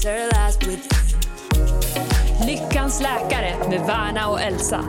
her last with you. Lyckans läkare med Verna och Elsa.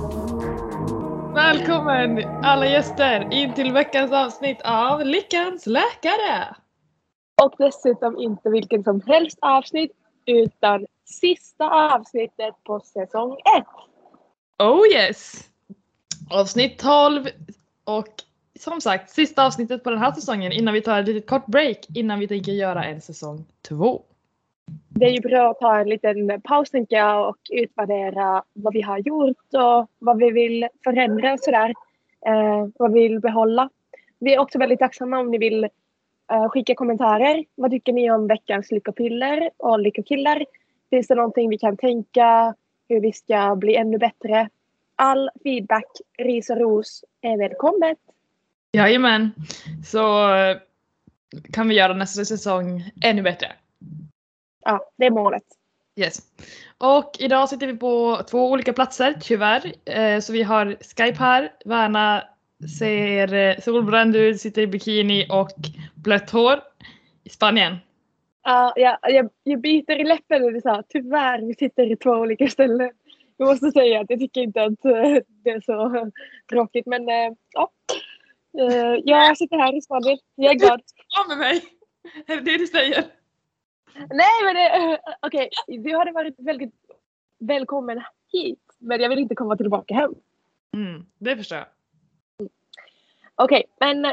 Välkommen alla gäster in till veckans avsnitt av Lyckans läkare. Och dessutom inte vilken som helst avsnitt utan sista avsnittet på säsong 1. Oh yes! Avsnitt 12 och som sagt sista avsnittet på den här säsongen innan vi tar ett litet kort break innan vi tänker göra en säsong 2. Det är ju bra att ta en liten paus tänker jag och utvärdera vad vi har gjort och vad vi vill förändra och sådär. Vad vi vill behålla. Vi är också väldigt tacksamma om ni vill skicka kommentarer. Vad tycker ni om veckans lyckopiller och lyckokillar? Finns det någonting vi kan tänka? Hur vi ska bli ännu bättre? All feedback, ris och ros är välkommet. Jajamän, så kan vi göra nästa säsong ännu bättre. Ja, det är målet. Yes. Och idag sitter vi på 2 olika platser, tyvärr. Så vi har Skype här. Verna ser solbränd ut, sitter i bikini och blött hår i Spanien. Jag biter i läppen när du sa tyvärr vi sitter i 2 olika ställen. Jag måste säga att jag tycker inte att det är så tråkigt. Men ja, jag sitter här i Spanien. Jag är glad. Ja med mig! Är det du säger? Nej men okej, du hade varit väldigt välkommen hit. Men jag vill inte komma tillbaka hem. Det förstår jag. Okej, men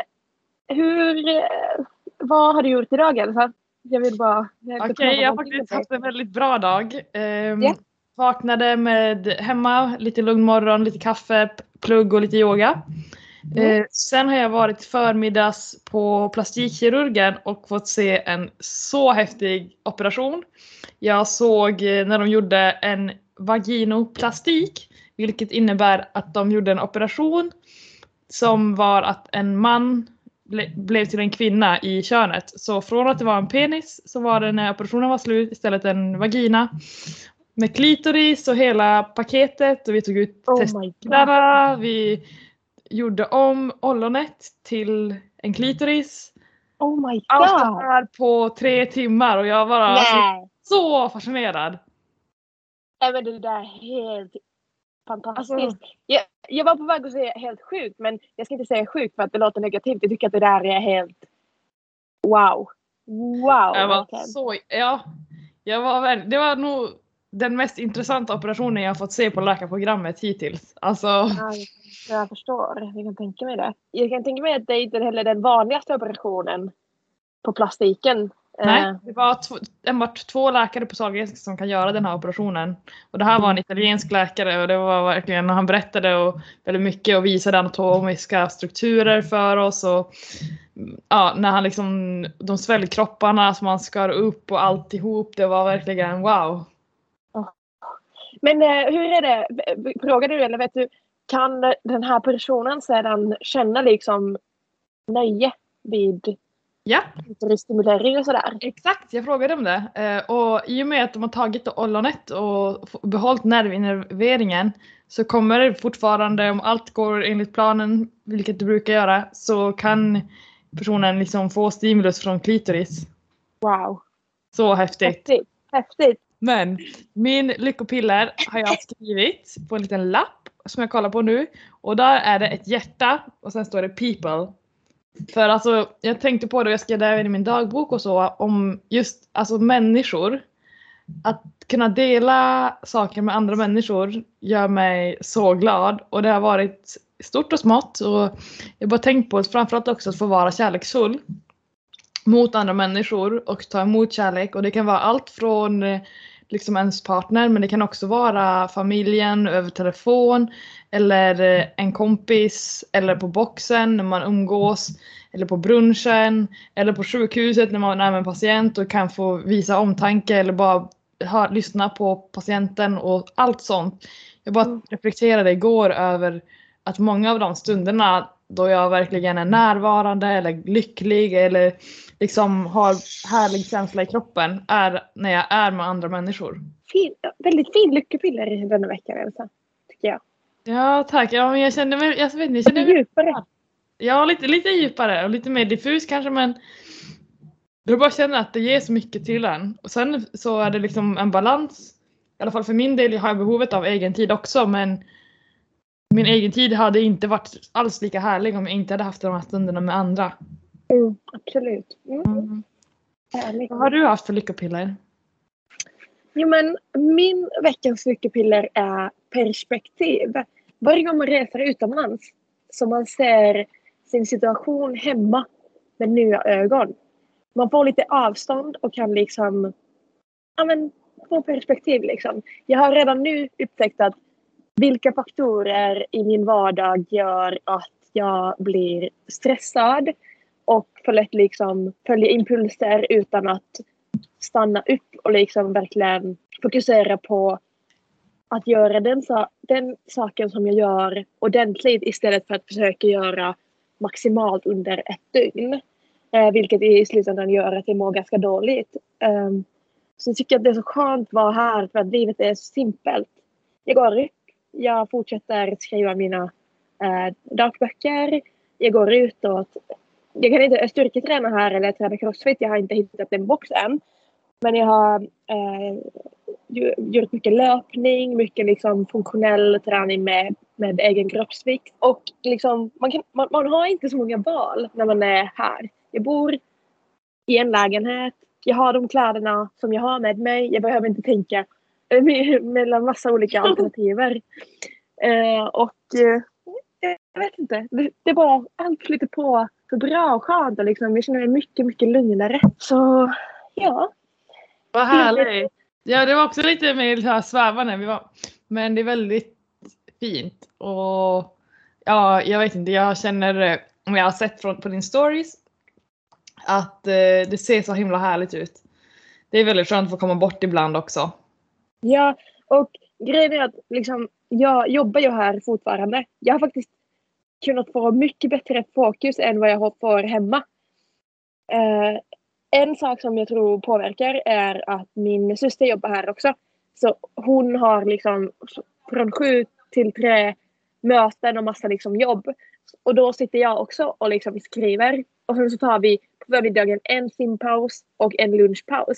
vad har du gjort idag Elsa? Jag vill bara... Okej, jag har faktiskt haft en väldigt bra dag. Vaknade med hemma, lite lugn morgon, lite kaffe, plugg och lite yoga. Sen har jag varit förmiddags på plastikkirurgen och fått se en så häftig operation. Jag såg när de gjorde en vaginoplastik, vilket innebär att de gjorde en operation som var att en man blev till en kvinna i könet. Så från att det var en penis så var det när operationen var slut istället en vagina. Med klitoris och hela paketet. Och vi tog ut testiklarna. Vi gjorde om ollonet till en klitoris. Oh my god! Allt det här på 3 timmar. Och jag var så fascinerad. Men det där är helt fantastiskt. Jag var på väg att säga helt sjukt. Men jag ska inte säga sjukt för att det låter negativt. Jag tycker att det där är helt... Wow. Jag var det var nog den mest intressanta operationen jag har fått se på läkarprogrammet hittills. Alltså... Ja, jag förstår. Jag kan tänka mig det. Jag kan tänka mig att det inte heller är den vanligaste operationen på plastiken. Nej, det var enbart 2 läkare på Sahlgrenska som kan göra den här operationen. Och det här var en italiensk läkare och det var verkligen när han berättade väldigt mycket och visade anatomiska strukturer för oss. Och ja, när han liksom, de svällkropparna som man skar upp och alltihop, det var verkligen wow. Men hur är det? Frågar du eller vet du, kan den här personen sedan känna liksom nöje vid stimulering och sådär? Exakt, jag frågade om det. Och i och med att de har tagit ollonet och behållit nervinnerveringen så kommer det fortfarande, om allt går enligt planen, vilket det brukar göra, så kan personen liksom få stimulus från klitoris. Wow. Så häftigt. Häftigt. Men min lyckopiller har jag skrivit på en liten lapp som jag kollar på nu. Och där är det ett hjärta och sen står det people. För alltså, jag tänkte på det och jag skrev det även i min dagbok och så. Om just alltså människor. Att kunna dela saker med andra människor gör mig så glad. Och det har varit stort och smått. Och jag har bara tänkt på att framförallt också att få vara kärleksfull mot andra människor och ta emot kärlek. Och det kan vara allt från liksom ens partner, men det kan också vara familjen över telefon eller en kompis eller på boxen när man umgås eller på brunchen eller på sjukhuset när man är med en patient och kan få visa omtanke eller bara lyssna på patienten och allt sånt. Jag bara reflekterade igår över att många av de stunderna då jag verkligen är närvarande eller lycklig eller liksom har härlig känsla i kroppen är när jag är med andra människor. Väldigt fin lyckopiller denna vecka, Elsa, tycker jag. Ja, tack. Ja, men jag kände mig djupare. Ja, lite djupare och lite mer diffus kanske, men Jag bara känner att det ger så mycket till en. Och sen så är det liksom en balans. I alla fall för min del, jag har behovet av egen tid också. Men min egen tid hade inte varit alls lika härlig om jag inte hade haft de här stunderna med andra. Absolut. Vad har du haft för lyckopiller? Jo, men min veckans lyckopiller är perspektiv. Varje gång man reser utomlands så man ser sin situation hemma med nya ögon. Man får lite avstånd och kan liksom få perspektiv liksom. Jag har redan nu upptäckt att vilka faktorer i min vardag gör att jag blir stressad och för lätt liksom följer impulser utan att stanna upp och liksom verkligen fokusera på att göra den saken som jag gör ordentligt istället för att försöka göra maximalt under ett dygn. Vilket i slutändan gör att jag mår ganska dåligt. Så jag tycker att det är så skönt att vara här för att livet är så simpelt. Jag går upp, jag fortsätter skriva mina dagböcker. Jag går ut och jag kan inte styrketräna här eller träna crossfit. Jag har inte hittat en box än. Men jag har gjort mycket löpning, mycket liksom funktionell träning med egen kroppsvikt. Och liksom, man har inte så många val när man är här. Jag bor i en lägenhet. Jag har de kläderna som jag har med mig. Jag behöver inte tänka mellan massa olika alternativer. Jag vet inte. Det bara allt flyter på så bra och skönt. Och liksom, jag känner mig mycket, mycket lugnare. Så ja. Vad härligt. Ja, det var också lite mer så här svävande. Men det är väldigt fint. Och ja, jag vet inte. Jag känner, om jag har sett på din stories, att det ser så himla härligt ut. Det är väldigt skönt att få komma bort ibland också. Ja, och grejen är att liksom, jag jobbar ju här fortfarande. Jag har faktiskt kunnat få mycket bättre fokus än vad jag får hemma. En sak som jag tror påverkar är att min syster jobbar här också. Så hon har liksom från 7 till 3 möten och massa liksom jobb. Och då sitter jag också och liksom skriver. Och sen så tar vi på förmiddagen en simpaus och en lunchpaus.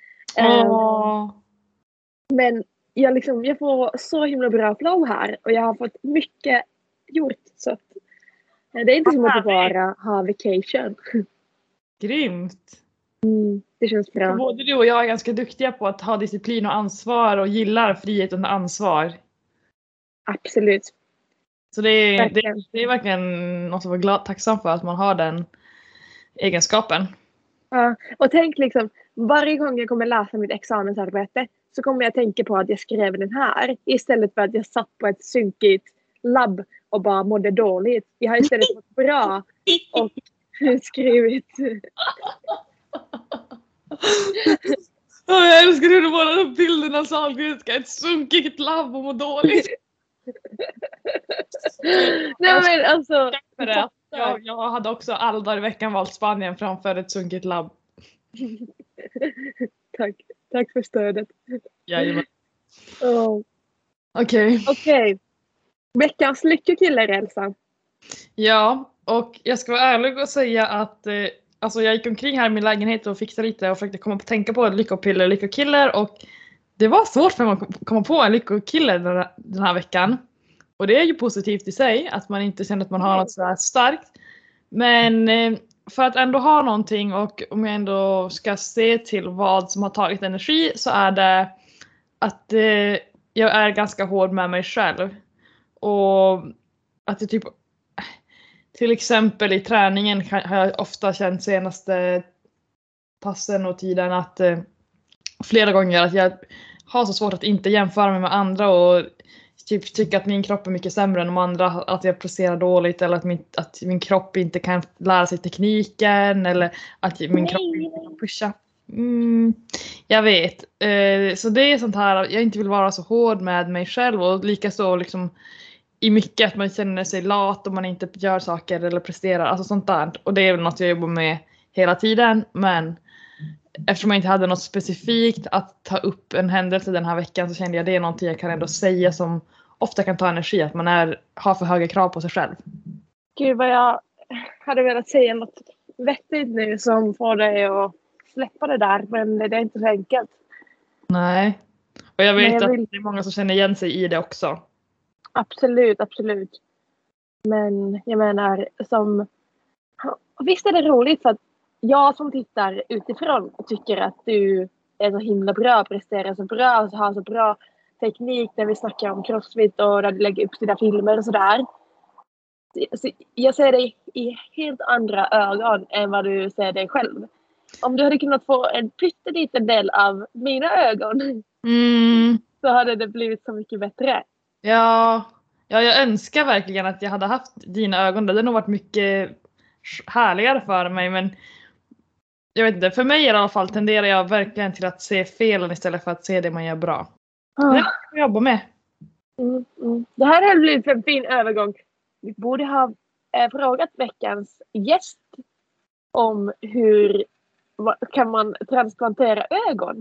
Men jag får så himla bra flow här. Och jag har fått mycket gjort. Så att, det är inte som att bara ha vacation. Grymt. Det känns bra. Både du och jag är ganska duktiga på att ha disciplin och ansvar och gillar frihet under ansvar. Absolut. Så det är verkligen något att vara tacksam för, att man har den egenskapen. Ja, och tänk liksom, varje gång jag kommer läsa mitt examensarbete så kommer jag tänka på att jag skrev den här istället för att jag satt på ett sunkigt labb och bara mådde dåligt. Jag har istället varit bra och skrivit. Jag älskar hur du målar bilderna av Sahlgrenska, ett sunkigt labb och må dåligt. Nej men alltså. Jag hade också alla dagar i veckan valt Spanien framför ett sunkigt labb. Tack för stödet. Jajamän. Okej. Veckans lyckokiller, Elsa. Ja, och jag ska vara ärlig och säga att alltså jag gick omkring här i min lägenhet och fixade lite och försökte komma på tänka på lyckokiller, och det var svårt för mig att komma på en lyckokiller den här veckan. Och det är ju positivt i sig att man inte känner att man har något så här starkt. Men för att ändå ha någonting, och om jag ändå ska se till vad som har tagit energi, så är det att jag är ganska hård med mig själv. Och att det typ, till exempel i träningen har jag ofta känt senaste passen och tiden att flera gånger att jag har så svårt att inte jämföra mig med andra och typ tycka att min kropp är mycket sämre än de andra, att jag presterar dåligt, eller att min kropp inte kan lära sig tekniken, eller att min kropp inte kan pusha. Jag vet. Så det är sånt här, jag inte vill vara så hård med mig själv, och likaså liksom i mycket att man känner sig lat om man inte gör saker eller presterar, alltså sånt där. Och det är väl något jag jobbar med hela tiden, men eftersom jag inte hade något specifikt att ta upp en händelse den här veckan, så kände jag det är någonting jag kan ändå säga som ofta kan ta energi, att man har för höga krav på sig själv. Gud vad jag hade velat säga något vettigt nu som får dig att släppa det där, men det är inte så enkelt. Nej. Och jag vet Men att det är många som känner igen sig i det också. Absolut, absolut. Men jag menar, visst är det roligt för att jag som tittar utifrån tycker att du är så himla bra, presterar så bra och har så bra teknik när vi snackar om crossfit och när du lägger upp dina filmer och sådär. Så jag ser dig i helt andra ögon än vad du ser dig själv. Om du hade kunnat få en pytteliten del av mina ögon så hade det blivit så mycket bättre. Ja, jag önskar verkligen att jag hade haft dina ögon. Det hade nog varit mycket härligare för mig, men jag vet inte, för mig i alla fall tenderar jag verkligen till att se felen istället för att se det man gör bra. Det är det jag jobbar med. Det här har blivit en fin övergång. Vi borde ha frågat veckans gäst om kan man transplantera ögon.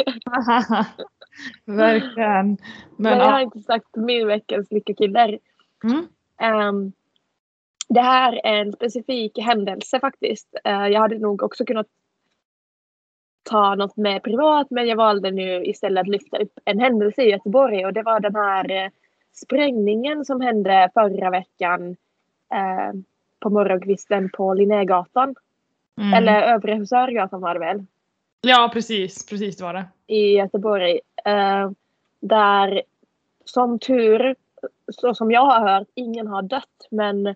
Verkligen. Men jag har inte sagt min veckans lyckokiller. Det här är en specifik händelse faktiskt. Jag hade nog också kunnat ta något med privat, men jag valde nu istället att lyfta upp en händelse i Göteborg, och det var den här sprängningen som hände förra veckan på morgonkvisten på Linnégatan. Eller Övre Husörgatan var det väl? Ja, precis var det. I Göteborg. Där som tur, så som jag har hört, ingen har dött, men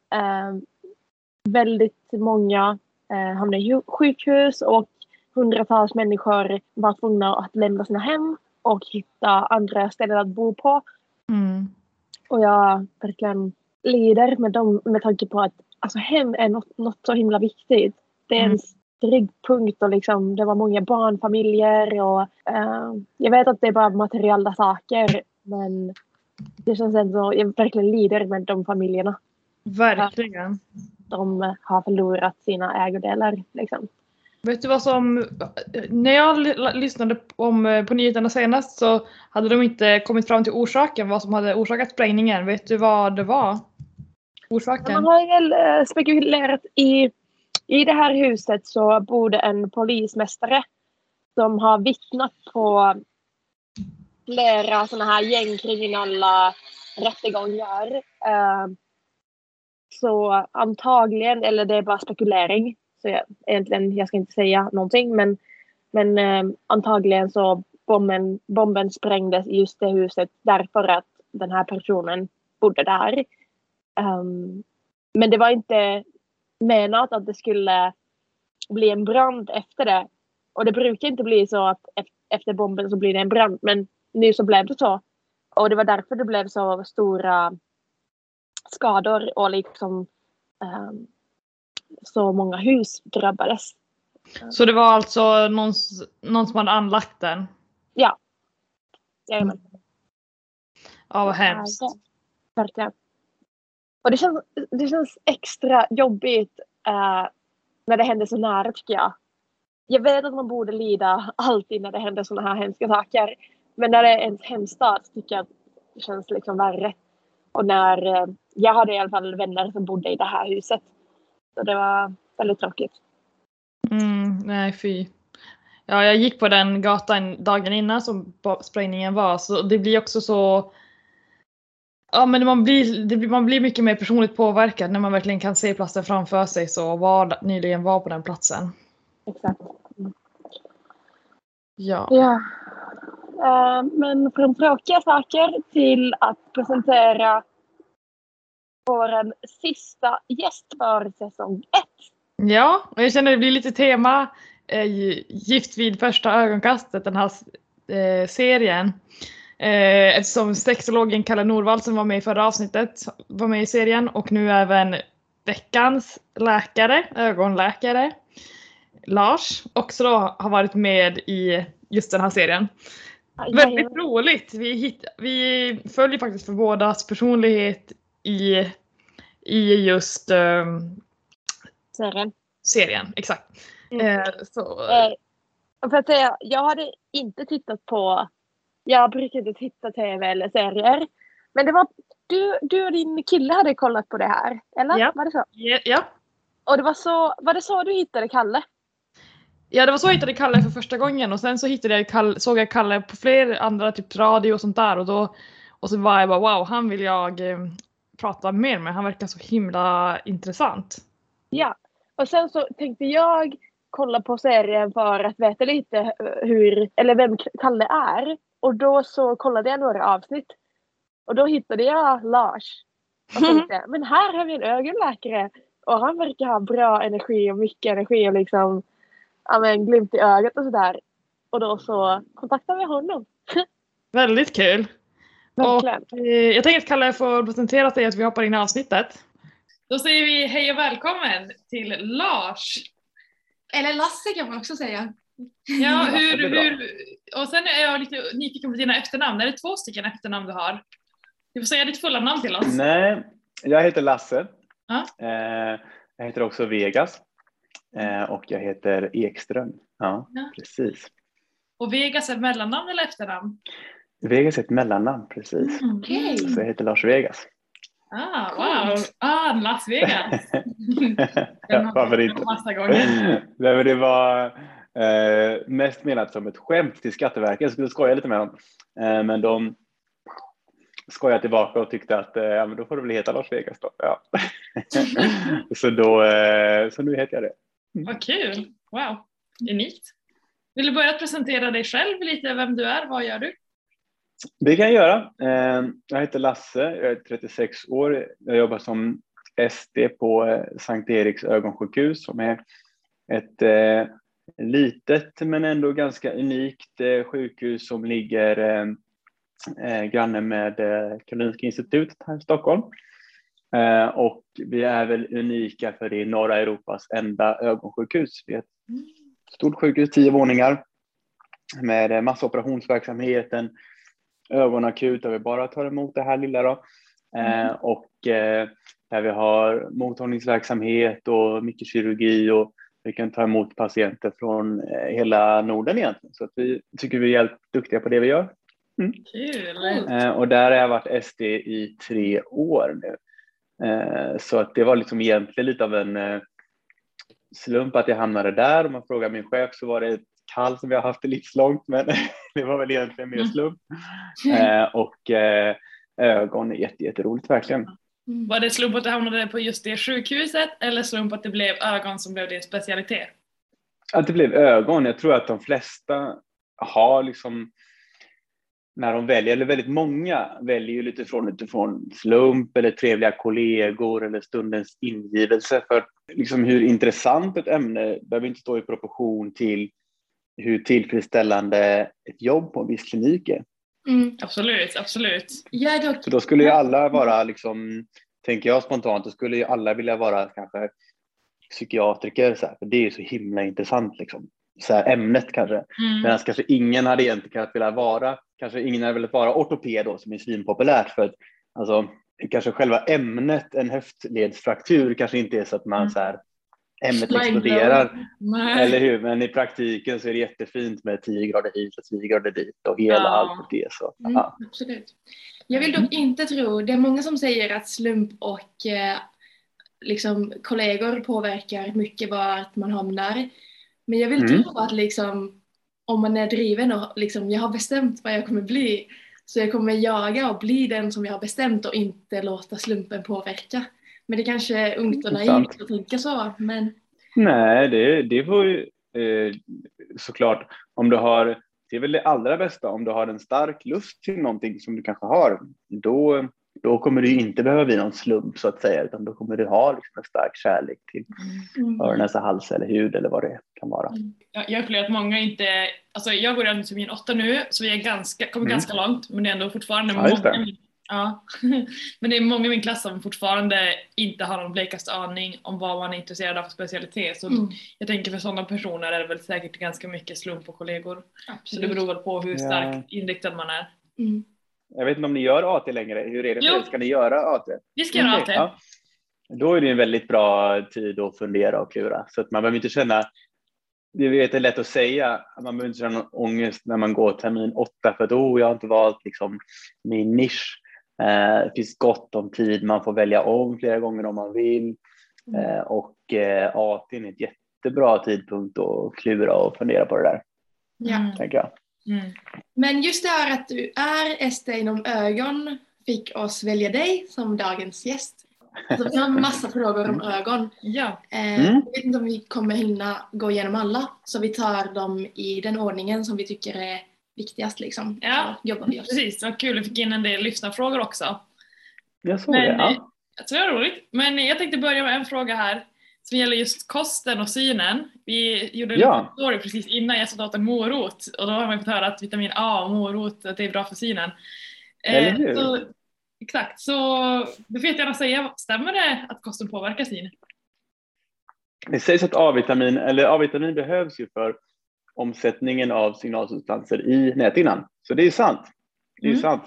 väldigt många hamnade i sjukhus och hundratals människor var tvungna att lämna sina hem och hitta andra ställen att bo på. Och jag verkligen lider med dem, med tanke på att alltså, hem är något så himla viktigt. Det är en trygg punkt, och liksom, det var många barnfamiljer och jag vet att det är bara materiella saker, men det känns ändå, jag verkligen lider med de familjerna. Verkligen. De har förlorat sina ägodelar liksom. Vet du vad som, när jag lyssnade på nyheterna senast så hade de inte kommit fram till orsaken, vad som hade orsakat sprängningen. Vet du vad det var? Orsaken? Man har väl spekulerat i det här huset så bodde en polismästare som har vittnat på flera sådana här gängkriminella rättegångar. Så antagligen, eller det är bara spekulering, så jag ska inte säga någonting, men antagligen så bomben sprängdes i just det huset därför att den här personen bodde där. Men det var inte menat att det skulle bli en brand efter det. Och det brukar inte bli så att efter bomben så blir det en brand, men nu så blev det så. Och det var därför det blev så stora skador och liksom så många hus drabbades. Så det var alltså någon som hade anlagt den? Ja. Jajamän. Ja, vad hemskt. Verkligen. Och det känns extra jobbigt när det händer så nära, tycker jag. Jag vet att man borde lida alltid när det händer såna här hemska saker. Men när det är ens hemstad tycker jag att det känns liksom värre. Och när jag hade i alla fall vänner som bodde i det här huset. Så det var väldigt tråkigt. Nej, fy. Ja, jag gick på den gatan dagen innan som sprängningen var. Så det blir också så... Ja, men man blir mycket mer personligt påverkad när man verkligen kan se platsen framför sig, så nyligen var på den platsen. Exakt. Ja. Men från tråkiga saker till att presentera vår sista gäst för säsong 1. Ja, och jag känner att det blir lite tema Gift vid första ögonkastet, den här serien. Eftersom sexologen Kalle Norvald som var med i förra avsnittet var med i serien, och nu även veckans ögonläkare Lars också då har varit med i just den här serien. Väldigt roligt. Vi följer faktiskt för bådas personlighet i just serien, exakt. För att säga, jag hade inte tittat på, jag brukar inte titta tv eller serier, men det var du och din kille hade kollat på det här, eller? Ja. Var det så? Ja. Och var det så du hittade Kalle? Ja, det var så jag hittade Kalle för första gången och sen så såg jag Kalle på fler andra typ radio och sånt där och så var jag bara wow, han vill jag prata mer med. Han verkar så himla intressant. Ja, och sen så tänkte jag kolla på serien för att veta lite vem Kalle är. Och då så kollade jag några avsnitt. Och då hittade jag Lars. Och tänkte, men här har vi en ögonläkare. Och han verkar ha bra energi och mycket energi och liksom glimt i ögat och sådär. Och då så kontaktade vi honom. Väldigt kul. Verkligen. Och jag tänker att Kalle får presentera sig att vi hoppar in i avsnittet. Då säger vi hej och välkommen till Lars. Eller Lasse kan man också säga. Ja, och sen är jag lite nyfiken på dina efternamn. Är det 2 stycken efternamn du har? Du får säga ditt fulla namn till oss. Nej, jag heter Lasse. Ja. Jag heter också Vegas. Och jag heter Ekström. Ja, precis. Och Vegas är mellannamn eller efternamn? Vegas är ett mellannamn, precis. Okej. Så jag heter Lars Vegas. Wow. Las Vegas. Varför inte? Massa gånger. Nej, men det var mest menat som ett skämt till Skatteverket. Jag skulle skoja lite med dem. Men de skojade tillbaka och tyckte att men då får det väl heta Lars Vegas då. Ja. så nu heter jag det. Vad kul. Wow. Unikt. Vill du börja presentera dig själv lite, vem du är, vad gör du? Det kan jag göra. Jag heter Lasse, jag är 36 år. Jag jobbar som SD på Sankt Eriks ögonsjukhus som är ett litet men ändå ganska unikt sjukhus som ligger granne med Karolinska institutet här i Stockholm. Och vi är väl unika för det är norra Europas enda ögonsjukhus. Vi är ett stort sjukhus, 10 våningar med massa operationsverksamheten. Ögonakut där vi bara tar emot det här lilla då. Och där vi har mottagningsverksamhet och mycket kirurgi och vi kan ta emot patienter från hela Norden egentligen. Så att vi tycker vi är helt duktiga på det vi gör. Kul. Och där har jag varit SD i 3 år nu. Så att det var liksom egentligen lite av en slump att jag hamnade där. Om man frågar min chef så var det ett kall som jag haft det livslångt, men det var väl egentligen mer slump. Och ögon är jätteroligt verkligen. Var det slump att du hamnade på just det sjukhuset eller slump att det blev ögon som blev din specialitet? Att det blev ögon. Jag tror att de flesta har liksom när de väljer, eller väldigt många väljer ju lite utifrån slump eller trevliga kollegor eller stundens ingivelse. För liksom hur intressant ett ämne behöver inte stå i proportion till hur tillfredsställande ett jobb på en viss klinik är. Absolut. Så då skulle ju alla vara liksom, tänker jag spontant, då skulle ju alla vilja vara kanske psykiatriker så här, för det är så himla intressant liksom. Så här, ämnet kanske. Medan kanske ingen hade egentligen kunnat vilja vara, kanske ingen hade velat vara ortoped då, som är svinpopulärt för att alltså, kanske själva ämnet, en höftledsfraktur kanske inte är så att man så här, ämnet exploderar. Eller hur? Men i praktiken så är det jättefint med 10 grader hit och 10 grader dit och hela allt det. Så, absolut. Jag vill dock inte tro, det är många som säger att slump och liksom kollegor påverkar mycket vart man hamnar. Men jag vill tro att liksom, om man är driven och liksom, jag har bestämt vad jag kommer bli, så jag kommer jaga och bli den som jag har bestämt och inte låta slumpen påverka. Men det kanske är ungt och naivt att tänka så. Men... Nej, det får ju såklart, om du har, det är väl det allra bästa, om du har en stark lust till någonting som du kanske har, då kommer du inte behöva bli någon slump så att säga, utan då kommer du ha liksom en stark kärlek till öron, näsa, hals eller hud eller vad det kan vara. Jag upplever att många inte, alltså jag går redan till min 8 nu, så vi är kommer ganska långt, men det är ändå fortfarande många. Ja, men det är många i min klass som fortfarande inte har någon blekaste aning om vad man är intresserad av för specialitet. Så jag tänker för sådana personer är det väl säkert ganska mycket slump och kollegor. Absolut. Så det beror väl på hur starkt inriktad man är. Jag vet inte om ni gör AT längre. Hur är det för er? Ska ni göra AT? Vi ska göra AT. Ja. Då är det en väldigt bra tid att fundera och klura. Så att man behöver inte känna, det är lätt att säga, man behöver inte känna någon ångest när man går termin 8 för att jag har inte valt liksom min nisch. Det finns gott om tid, man får välja om flera gånger om man vill. Och AT är ett jättebra tidpunkt att klura och fundera på det där. Ja. Tänker jag. Men just det här att du är SD inom ögon fick oss välja dig som dagens gäst. Så vi har en massa frågor om ögon. Ja. Jag vet inte om vi kommer hinna gå igenom alla, så vi tar dem i den ordningen som vi tycker är viktigast liksom. Ja, så jobbar vi oss. Precis. Det var kul att vi fick in en del lyssnarfrågor också. Jag såg det, ja. Jag tror det var roligt. Men jag tänkte börja med en fråga här som gäller just kosten och synen. Vi gjorde en liten story precis innan jag satt åt en morot, och då har man fått höra att vitamin A och morot, att det är bra för synen. Eller hur? Exakt, så du får gärna säga, stämmer det att kosten påverkar syn? Det sägs att A-vitamin behövs ju för omsättningen av signalsubstanser i näthinnan. Så det är sant. Det är sant.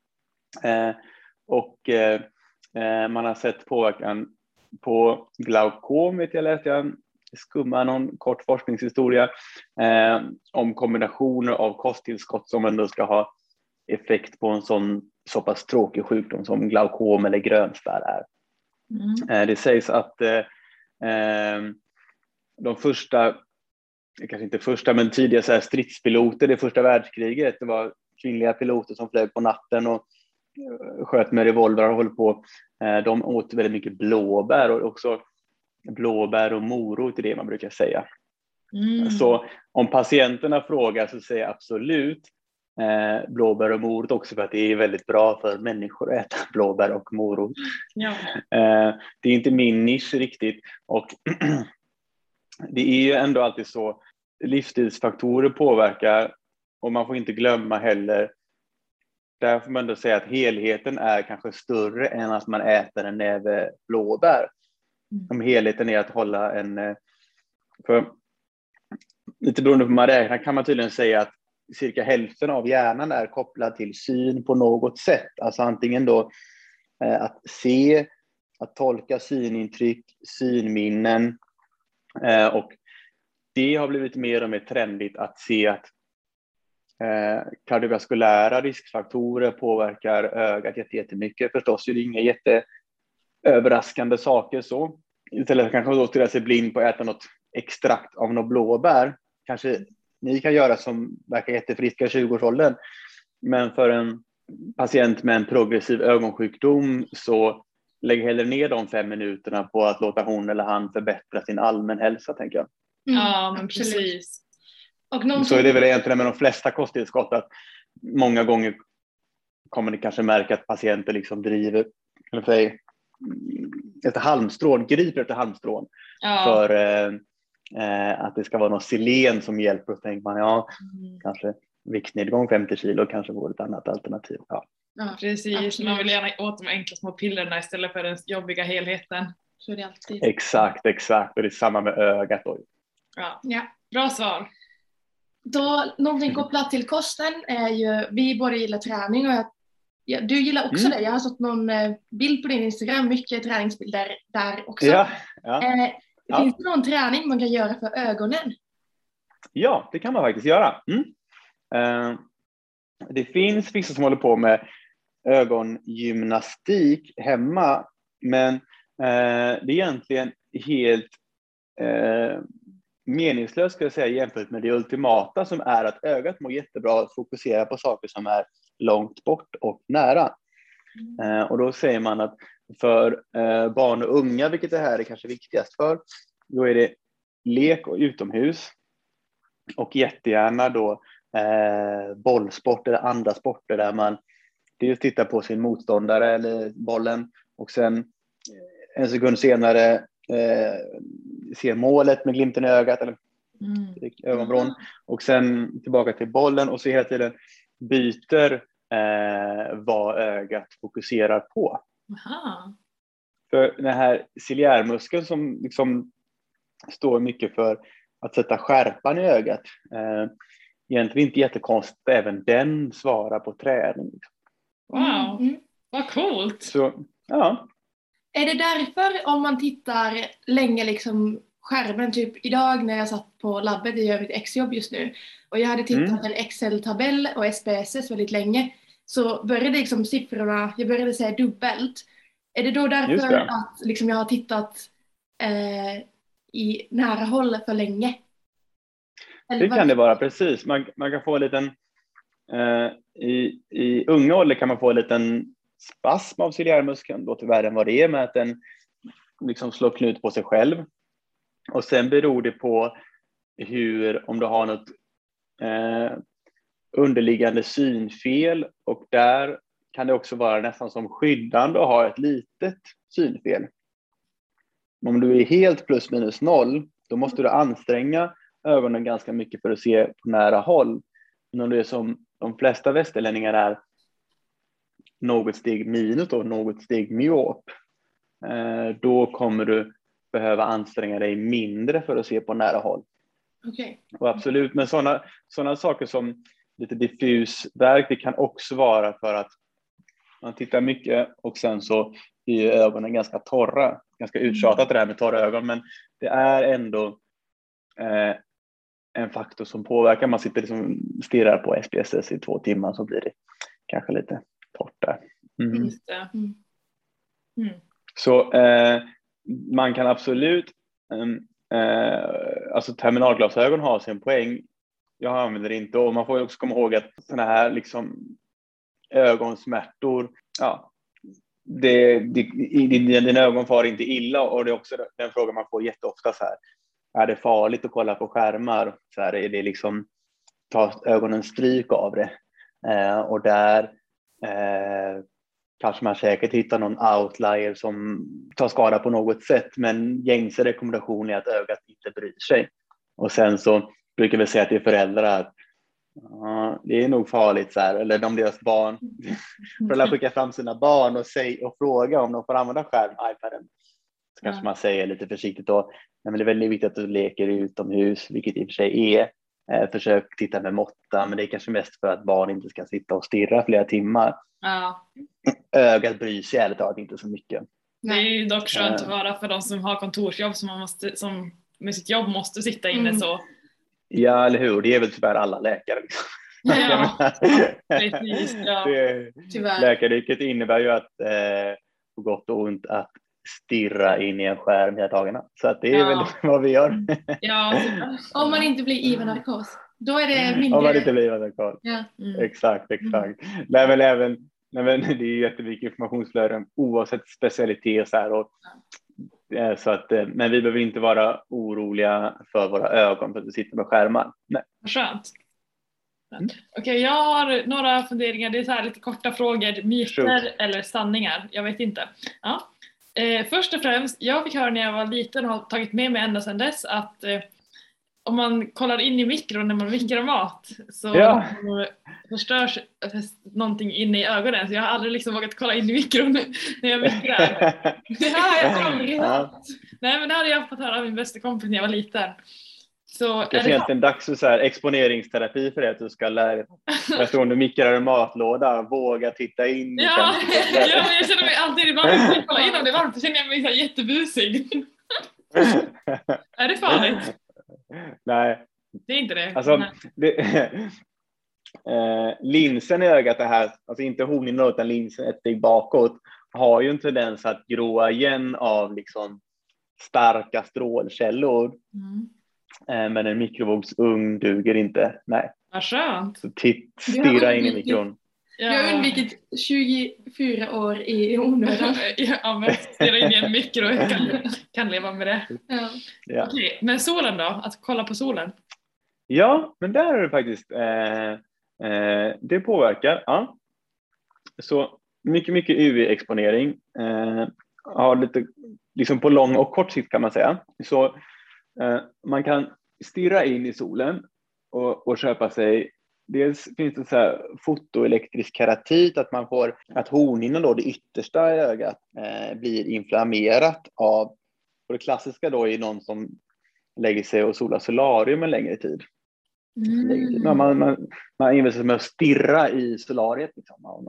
Man har sett påverkan på glaukom, vet jag, läste jag skumma någon kort forskningshistoria om kombinationer av kosttillskott som ändå ska ha effekt på en så pass tråkig sjukdom som glaukom eller grönstarr är. Det sägs att de första, kanske inte första, men tidiga så här stridspiloter i första världskriget, det var kvinnliga piloter som flög på natten och sköt med revolver och höll på. De åt väldigt mycket blåbär, och också blåbär och morot är det man brukar säga. Så om patienterna frågar så säger jag absolut blåbär och morot, också för att det är väldigt bra för människor att äta blåbär och morot. Ja. Det är inte min nisch riktigt, och det är ju ändå alltid så, livsstilsfaktorer påverkar, och man får inte glömma heller, där får man ändå säga att helheten är kanske större än att man äter en näve blåbär. Om helheten är att hålla för lite beroende på hur man räknar kan man tydligen säga att cirka hälften av hjärnan är kopplad till syn på något sätt. Alltså antingen då att se, att tolka synintryck, synminnen, och det har blivit mer och mer trendigt att se att kardiovaskulära riskfaktorer påverkar ögat jättemycket. Förstås är det inga jätteöverraskande saker så. Istället kanske då stirra sig blind på att äta något extrakt av något blåbär. Kanske ni kan göra som verkar jättefriska i 20-årsåldern. Men för en patient med en progressiv ögonsjukdom så lägg hellre ner de 5 minuterna på att låta hon eller han förbättra sin allmän hälsa, tänker jag. Ja, men precis. Och så är det väl egentligen med de flesta kosttillskott, att många gånger kommer ni kanske märka att patienter liksom driver, eller säger, griper efter halmstrån för att det ska vara något selen som hjälper, och tänker man kanske viktnedgång 50 kilo kanske vore ett annat alternativ. Ja, precis. Absolut. Man vill gärna åt de enkla små pillerna istället för den jobbiga helheten. Så är det alltid. Exakt. Och det är samma med ögat då. Ja. Bra svar. Då, någonting kopplat till kosten är ju, vi båda gillar träning, och du gillar också det. Jag har sett någon bild på din Instagram, mycket träningsbilder där också. Finns det någon träning man kan göra för ögonen? Ja, det kan man faktiskt göra. Det finns vissa som håller på med ögongymnastik hemma, men det är egentligen helt meningslöst, ska jag säga, jämfört med det ultimata, som är att ögat mår jättebra att fokusera på saker som är långt bort och nära. Och då säger man att för barn och unga, vilket det här är kanske viktigast för, då är det lek och utomhus, och jättegärna då bollsport eller andra sporter där man dels tittar på sin motståndare eller bollen, och sen en sekund senare ser målet med glimten i ögat eller ögonvrån, och sen tillbaka till bollen, och så hela tiden byter vad ögat fokuserar på. Aha. För den här ciliärmuskeln som liksom står mycket för att sätta skärpan i ögat, egentligen inte jättekonstigt, även den svarar på träning. Wow, vad coolt! Så, ja. Är det därför, om man tittar länge liksom skärmen, typ idag när jag satt på labbet, jag gör mitt exjobb just nu, och jag hade tittat en Excel-tabell och SPSS väldigt länge, så började liksom siffrorna, jag började säga dubbelt. Är det då därför att liksom jag har tittat i nära håll för länge? Det kan det vara, precis. Man kan få en liten, i unga ålder kan man få en liten spasm av ciliärmuskeln, låter värre än vad det är, med att den liksom slår knut på sig själv. Och sen beror det på om du har något underliggande synfel, och där kan det också vara nästan som skyddande att ha ett litet synfel. Om du är helt plus minus noll, då måste du anstränga ögonen ganska mycket för att se på nära håll. Men om du är som de flesta västerlänningar är, något steg minus och något steg myop, då kommer du behöva anstränga dig mindre för att se på nära håll. Okay. Och absolut, men sådana saker som lite diffus värk, det kan också vara för att man tittar mycket och sen så är ögonen ganska torra. Ganska uttjatat det där med torra ögon, men det är ändå en faktor som påverkar. Man sitter liksom stirrar på SPSS i 2 timmar, så blir det kanske lite torrt där. Just det. Så man kan absolut, alltså terminalglasögon har sin poäng. Jag använder det inte, och man får också komma ihåg att sådana här liksom ögonsmärtor, ja, din ögon far inte illa, och det är också den frågan man får jätteofta så här: är det farligt att kolla på skärmar? Så här, är det liksom, tar ögonen stryk av det? Och där kanske man säkert hittar någon outlier som tar skada på något sätt, men gängse rekommendation är att ögat inte bryr sig. Och sen så brukar vi säga till föräldrar att det är nog farligt så här, eller om deras barn föräldrar skickar fram sina barn och fråga om de får använda iPaden, så kanske man säger lite försiktigt då, men det är väldigt viktigt att du leker utomhus, vilket i och för sig är. Försök titta med måtta, men det är kanske mest för att barn inte ska sitta och stirra flera timmar. Ja. Ögat bryr sig ärligt talat inte så mycket. Det är ju dock skönt att höra för de som har kontorsjobb, som med sitt jobb måste sitta inne så. Ja, eller hur? Det är väl tyvärr alla läkare. Liksom. Ja, precis. Ja. Läkaryrket innebär ju att på gott och ont att stirra in i en skärm hela dagarna. Så att det är väl vad vi gör. Ja. Om man inte blir IVA-narkos, då är det mindre. Om man inte blir IVA-narkos. Ja. Exakt. Nej, men det är jättemycket informationsflöden oavsett specialitet så här, och så att, men vi behöver inte vara oroliga för våra ögon för att vi sitter med skärmar. Nej. Skönt. Okej, jag har några funderingar. Det är så här lite korta frågor. Myter eller sanningar? Jag vet inte. Ja. Först och främst, jag fick höra när jag var liten och har tagit med mig ända sedan dess att om man kollar in i mikron när man mikrar mat så förstörs någonting inne i ögonen. Så jag har aldrig liksom vågat kolla in i mikron när jag mikrar. Det här har jag aldrig hört. Nej, men det hade jag fått höra av min bästa kompis när jag var liten. Så det är egentligen dags för så här exponeringsterapi för det, att du ska lära. Jag tror om du mikrar en matlåda, våga titta in. Ja, jag känner mig alltid ibland när jag kollar in om det är varmt, så känner jag mig så här jättebusig. Är det farligt? Nej. Det är inte det. Alltså, linsen i ögat, det här, alltså inte hornhinnan utan linsen ett steg bakåt, har ju en tendens att gråa igen av liksom starka strålkällor. Men en mikrovågsugn duger inte. Nej. Vad skönt. Så stirra in i mikron. Jag har undvikit 24 år i onödan. Ja, men stirra in i en mikro kan leva med det. Ja. Okej, men solen då? Att kolla på solen? Ja, men där är det faktiskt det påverkar. Ja. Så mycket UV-exponering har lite liksom på lång och kort sikt kan man säga. Så man kan stirra in i solen och köpa sig, dels finns det så här fotoelektrisk keratit, att man får att hornhinnan då, det yttersta i ögat, blir inflammerat av, och det klassiska då är någon som lägger sig och solar solarium en längre tid. Man invecklar med att stirra i solariet liksom,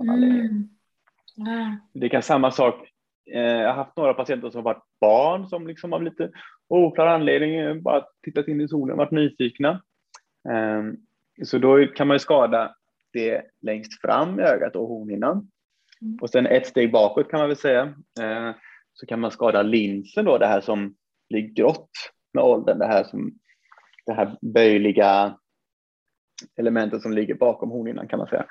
Det kan samma sak. Jag har haft några patienter som har varit barn som liksom av lite oklar anledning bara tittat in i solen och varit nyfikna. Så då kan man ju skada det längst fram i ögat och hornhinnan. Och sen ett steg bakåt kan man väl säga, så kan man skada linsen då, det här som blir grått uppnå åldern, det här böjliga elementet som ligger bakom hornhinnan kan man säga.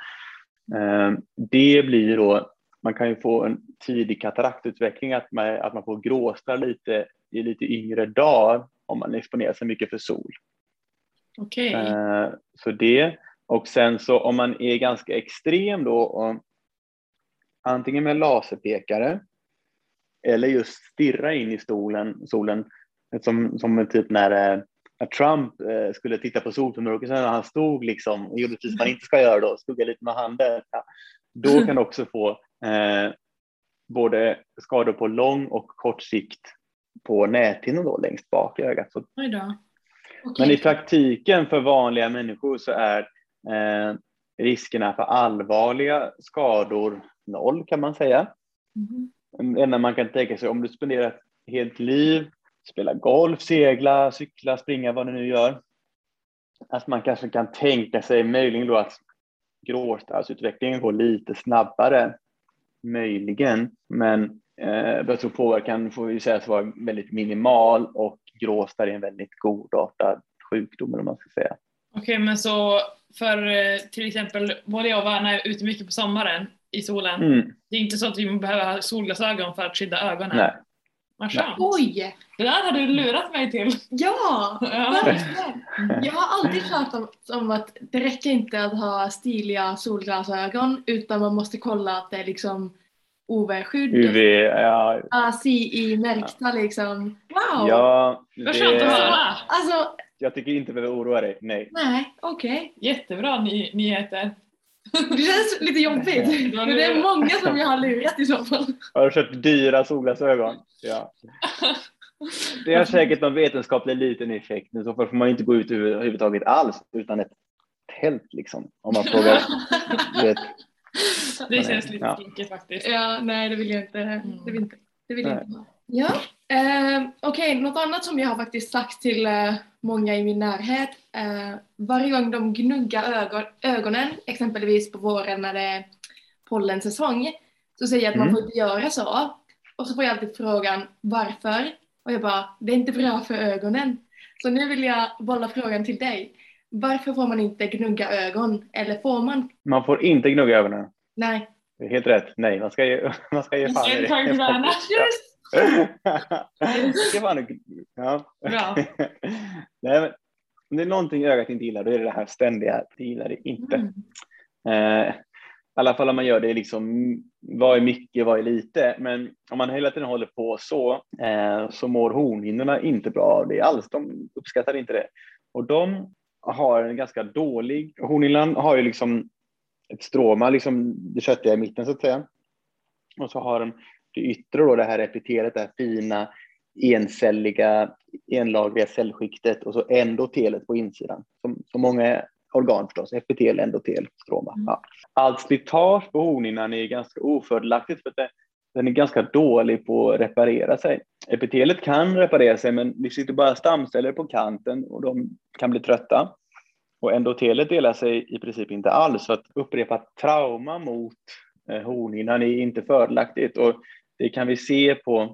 Det blir då, man kan ju få en tidig kataraktutveckling, att man får gråstarr lite i lite yngre dagar om man exponerar sig mycket för sol. Okej. Så det, och sen så om man är ganska extrem då, och antingen med laserpekare eller just stirra in i solen som typ när Trump skulle titta på solförmörkelsen, när han stod liksom och gjorde precis vad man inte ska göra då, stod lite med handen. Ja. Då kan du också få både skador på lång och kort sikt på näthinnan då, längst bak i ögat. Så. Oj då. Men i praktiken för vanliga människor så är riskerna för allvarliga skador 0 kan man säga. Enda man kan tänka sig, om du spenderar ett helt liv, spela golf, segla, cykla, springa, vad du nu gör, att man kanske kan tänka sig möjligen då att gråstarrsutvecklingen går lite snabbare, möjligen, men jag tror påverkan får ju sägas vara väldigt minimal, och gråstarr är en väldigt godartad sjukdom, om man ska säga. Okej, men så för till exempel både jag och Värna är ute mycket på sommaren i solen. Det är inte så att vi behöver ha solglasögon för att skydda ögonen. Nej. Vad skönt. Oj! Det där hade du lurat mig till. Ja, verkligen. Jag har alltid pratat om att det räcker inte att ha stiliga solglasögon, utan man måste kolla att det är liksom UV-skydd. UV, ja. ACI-märkta liksom. Wow! Ja, Vad skönt att höra. Alltså, jag tycker inte vi behöver oroa dig, nej. nej, okej. Jättebra nyheter. Det känns lite jobbigt. Men det är många som jag har lurat i så fall. Har du köpt dyra solglasögon? Ja. Det har säkert någon vetenskaplig liten effekt. Men så får man inte gå ut överhuvudtaget alls utan ett tält liksom. Om man frågar. Det känns lite skinkigt faktiskt. Ja, nej det vill jag inte. Det vill jag inte. Ja, okej, något annat som jag har faktiskt sagt till många i min närhet. Varje gång de gnuggar ögonen, exempelvis på våren när det är pollensäsong, så säger jag att man får inte göra så. Och så får jag alltid frågan varför. Och jag bara, det är inte bra för ögonen. Så nu vill jag bolla frågan till dig. Varför får man inte gnugga ögon? Eller får man? Man får inte gnugga ögonen. Nej. Det är helt rätt. Nej, man ska ge fan i det. Ja. Bra. Nej, men om det är någonting ögat inte gillar, då är det här ständiga. Det gillar det inte. I alla fall om man gör det liksom, vad är mycket, vad är lite. Men om man hela tiden håller på så mår hornhinnorna inte bra av det alls. De uppskattar inte det. Och de har en ganska dålig... Hornhinnan har ju liksom ett stråma, liksom det köttiga i mitten så att säga. Och så har de det yttre då, det här epitelet, det här fina encelliga, enlagriga cellskiktet, och så endotelet på insidan. Som många organ förstås, epitel, endotel, stroma. Ja. Allt slitage på hornhinnan är ganska ofördelaktigt, för att den är ganska dålig på att reparera sig. Epitelet kan reparera sig, men det sitter bara stamceller på kanten och de kan bli trötta. Och endotelet delar sig i princip inte alls, så att upprepa trauma mot hornhinnan är inte fördelaktigt. Och det kan vi se på,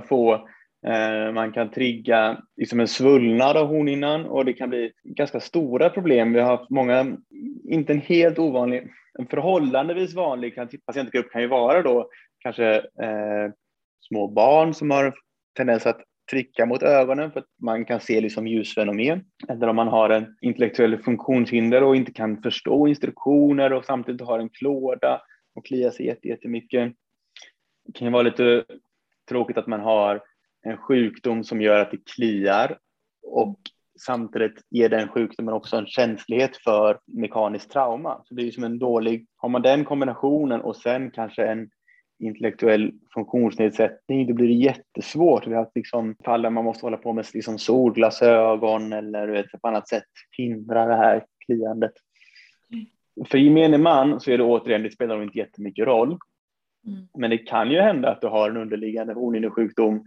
man kan trigga liksom en svullnad av hornhinnan, och det kan bli ganska stora problem. Vi har haft många, inte en helt ovanlig, en förhållandevis vanlig patientgrupp kan ju vara då kanske små barn som har tendens att trycka mot ögonen för att man kan se liksom ljusfenomen. Eller om man har en intellektuell funktionshinder och inte kan förstå instruktioner och samtidigt har en klåda och kliar sig jättemycket. Det kan ju vara lite tråkigt att man har en sjukdom som gör att det kliar, och samtidigt ger den sjukdomen också en känslighet för mekaniskt trauma. Så det är ju som en dålig, har man den kombinationen och sen kanske en intellektuell funktionsnedsättning, då blir det jättesvårt. Vi har haft liksom fall där man måste hålla på med liksom solglasögon eller på annat sätt hindra det här kliandet. För gemene man så är det återigen, det spelar nog inte jättemycket roll. Men det kan ju hända att du har en underliggande hornhinnesjukdom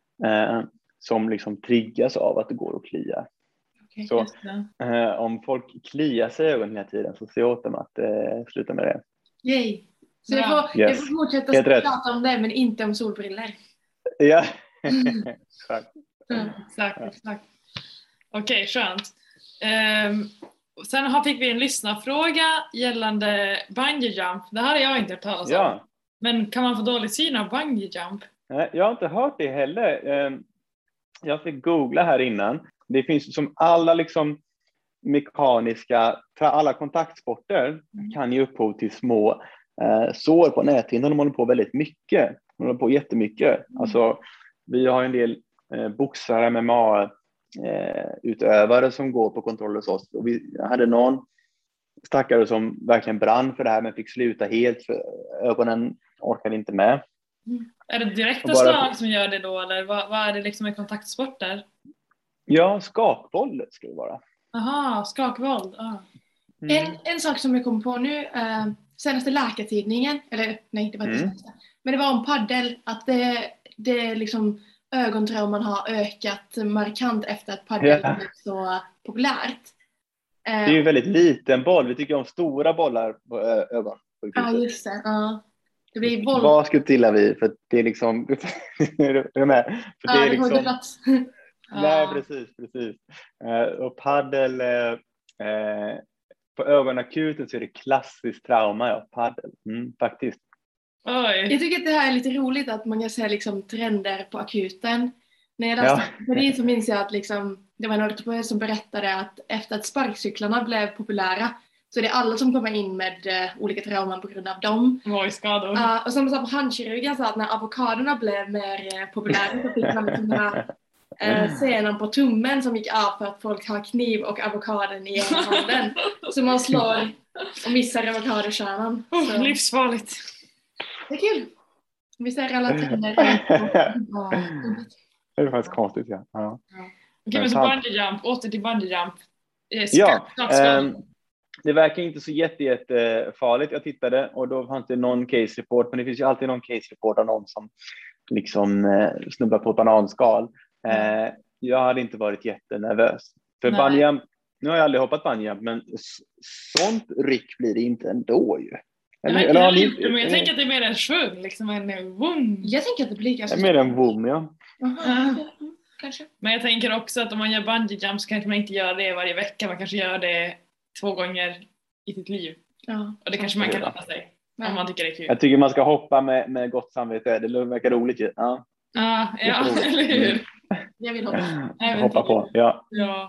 som liksom triggas av att det går att klia. Okay, så om folk kliar sig i ögonen hela tiden, så ser åt dem att sluta med det. Yay! Så jag får fortsätta prata om det, men inte om solbriller. Ja, Exakt. Okej, skönt. Sen fick vi en lyssnarfråga gällande bungee jump. Det här har jag inte hört talas om. Men kan man få dålig syn av bungee jump? Jag har inte hört det heller. Jag fick googla här innan. Det finns som alla liksom mekaniska, alla kontaktsporter kan ge upphov till små sår på näthinnan. De håller på väldigt mycket. De håller på jättemycket. Alltså, vi har en del boxare med utövare som går på kontroll hos oss. Och vi hade någon stackare som verkligen brann för det här men fick sluta helt för ögonen orkade inte med. Är det direkta slag som gör det då, eller vad är det liksom i kontaktsporter? Ja, skakboll ska det vara. Aha, skakboll. En sak som jag kom på nu, senaste Läkartidningen, eller nej, det var inte senaste, men det var om paddel, att det liksom ögontrauman har ökat markant efter att paddel blev så populärt. Det är ju väldigt liten boll, vi tycker om stora bollar på ögon. Ja, just det. Det blir boll. Basket gillar vi, för det är liksom... är du med? För det är liksom... Nej, precis. Och paddel... på ögonakuten så är det klassiskt trauma, paddel. Faktiskt. Oj. Jag tycker att det här är lite roligt att man kan se liksom trender på akuten. När jag läste på det så minns jag att liksom, det var en ortoped som berättade att efter att sparkcyklarna blev populära så är det alla som kommer in med olika trauman på grund av dem. Skador. Och som sa på handkirurgen sa att när avokadorna blev mer populära så fick man liksom den här scenen på tummen som gick av för att folk har kniv och avokaden i ena handen. Så man slår och missar avokadokärnan. Livsfarligt. Det är kul. Vi ser alla trender. Det är faktiskt konstigt, ja. Okej, men så bungee jump, åter till bungee jump. Det verkar inte så jättefarligt. Jag tittade och då fanns det någon case report, men det finns ju alltid någon case report av någon som liksom snubblar på ett bananskal. Jag hade inte varit jättenervös. För bungee jump, nu har jag aldrig hoppat bungee jump, men sånt ryck blir det inte ändå ju. Men jag tänker att det är mer en svung, liksom en vum. Jag tänker att det blir ganska... Det är mer en vum, ja. Kanske. Men jag tänker också att om man gör bungee jump så kanske man inte gör det varje vecka. Man kanske gör det 2 gånger i sitt liv. Ja. Och det kanske man kan lära sig. Om man tycker det är kul. Jag tycker man ska hoppa med gott samvete. Det verkar roligt ju. Ja, eller hur? Jag vill hoppa. Hoppa på, ja.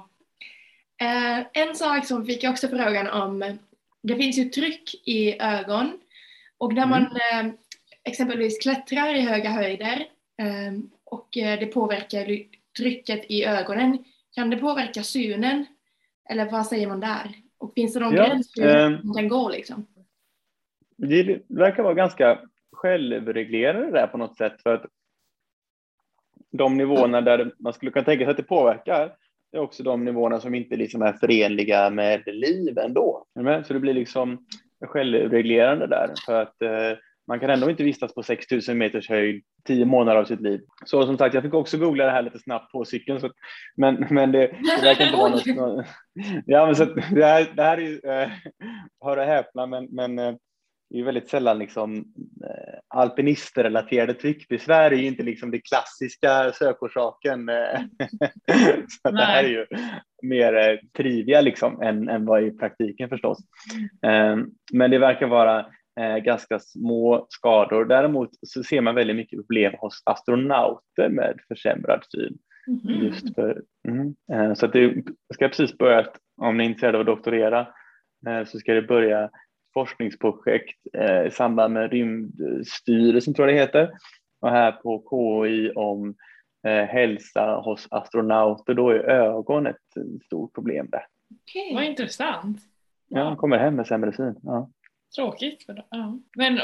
En sak som fick jag också frågan om. Det finns ju tryck i ögon. Och när man exempelvis klättrar i höga höjder och det påverkar trycket i ögonen. Kan det påverka synen? Eller vad säger man där? Och finns det någon gräns hur den går liksom? Det verkar vara ganska självreglerande där på något sätt. För att de nivåerna där man skulle kunna tänka sig att det påverkar är också de nivåerna som inte liksom är förenliga med liv ändå. Så det blir liksom självreglerande där. För att man kan ändå inte vistas på 6000 meters höjd 10 månader av sitt liv. Så som sagt, jag fick också googla det här lite snabbt på cykeln. Så, men det verkar inte vara något... Ja, men så det här är ju... hör och häpna, men det är ju väldigt sällan liksom alpinistrelaterade tryckbesvär är ju inte liksom det klassiska sökorsaken. Så det här är ju mer trivia liksom än vad i praktiken förstås. Men det verkar vara ganska små skador. Däremot så ser man väldigt mycket problem hos astronauter med försämrad syn. Just för, så att det ska precis börja, om ni är intresserade av att doktorera, så ska det börja forskningsprojekt i samband med rymdstyrelsen tror jag det heter. Och här på KI om hälsa hos astronauter, då är ögon ett stort problem där. Okay. Vad intressant. Ja, de kommer hem med sämre syn. Ja. Tråkigt. Men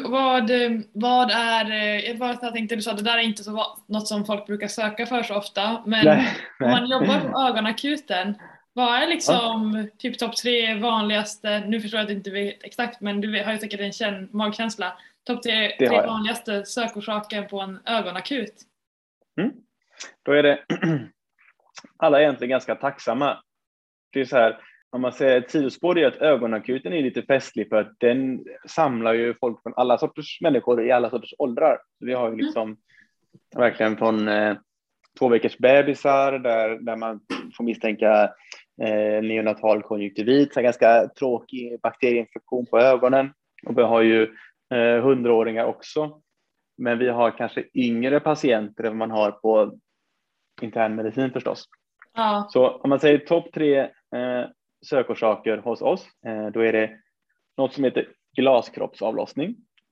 jag tänkte du sa det där är inte så något som folk brukar söka för så ofta, men om man jobbar på ögonakuten, vad är liksom typ topp 3 vanligaste, nu förstår jag att du inte vet exakt, men du har ju säkert en magkänsla, topp 3 vanligaste sökorsaken på en ögonakut? Då är det alla är egentligen ganska tacksamma. Det är så här, om man säger ett sidospår är att ögonakuten är lite festlig för att den samlar ju folk från alla sorters människor i alla sorters åldrar. Så vi har ju liksom verkligen från 2 veckors bebisar där man får misstänka neonatal konjunktivit, så ganska tråkig bakterieinfektion på ögonen. Och vi har ju 100-åringar också. Men vi har kanske yngre patienter än man har på internmedicin förstås. Ja. Så om man säger topp 3 sökorsaker hos oss, då är det något som heter glaskroppsavlossning.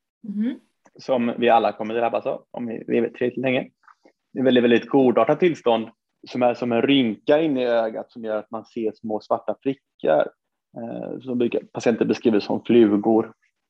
Som vi alla kommer drabbas av om vi lever tillräckligt länge. Det är väldigt, väldigt godartat tillstånd som är som en rynka inne i ögat som gör att man ser små svarta prickar som brukar patienter beskriver som flugor.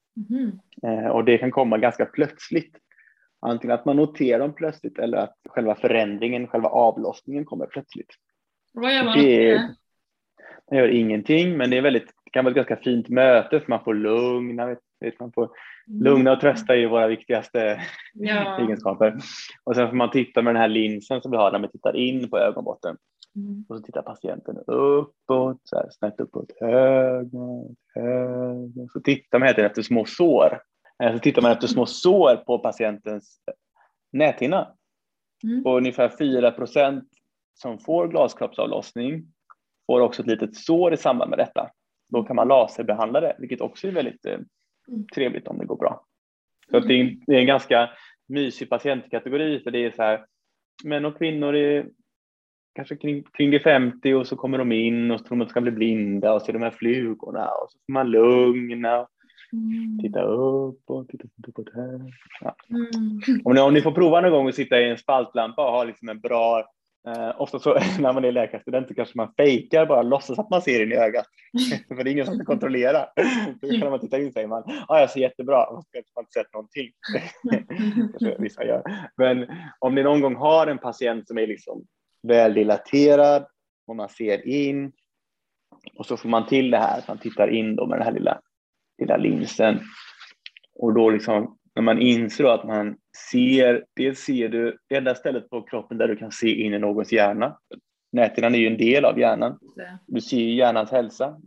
Och det kan komma ganska plötsligt. Antingen att man noterar dem plötsligt eller att själva förändringen, själva avlossningen kommer plötsligt. Vad gör man? Man gör ingenting, men det kan vara ett ganska fint möte för man får lugna. Man får lugna och trösta i våra viktigaste egenskaper. Och sen får man titta med den här linsen som vi har när vi tittar in på ögonbotten. Och så tittar patienten uppåt, så här, snett uppåt, höger. Så tittar man efter små sår. Så tittar man efter små sår på patientens näthinna. Och ungefär 4% som får glaskroppsavlossning får också ett litet sår i samband med detta. Då kan man laserbehandla det, vilket också är väldigt trevligt om det går bra. Så att det är en ganska mysig patientkategori, för det är så här, män och kvinnor är kanske kring det 50 och så kommer de in och så tror man att de ska bli blinda och ser de här flugorna och så får man lugna. Titta upp och titta uppåt här. Ja. Om ni får prova någon gång att sitta i en spaltlampa och ha liksom en bra ofta så när man är läkarstudent så kanske man fejkar bara låtsas att man ser in i ögat. För det är ingen som kan kontrollera. Så kan man titta in och säger man, jag ser jättebra. Man ska inte sett någonting. Kanske vissa gör. Men om ni någon gång har en patient som är liksom väldilaterad och man ser in och så får man till det här, man tittar in då med den här lilla linsen och då liksom när man inser att man ser du det enda stället på kroppen där du kan se in i någons hjärna. Näthinnan är ju en del av hjärnan. Du ser hjärnans hälsa.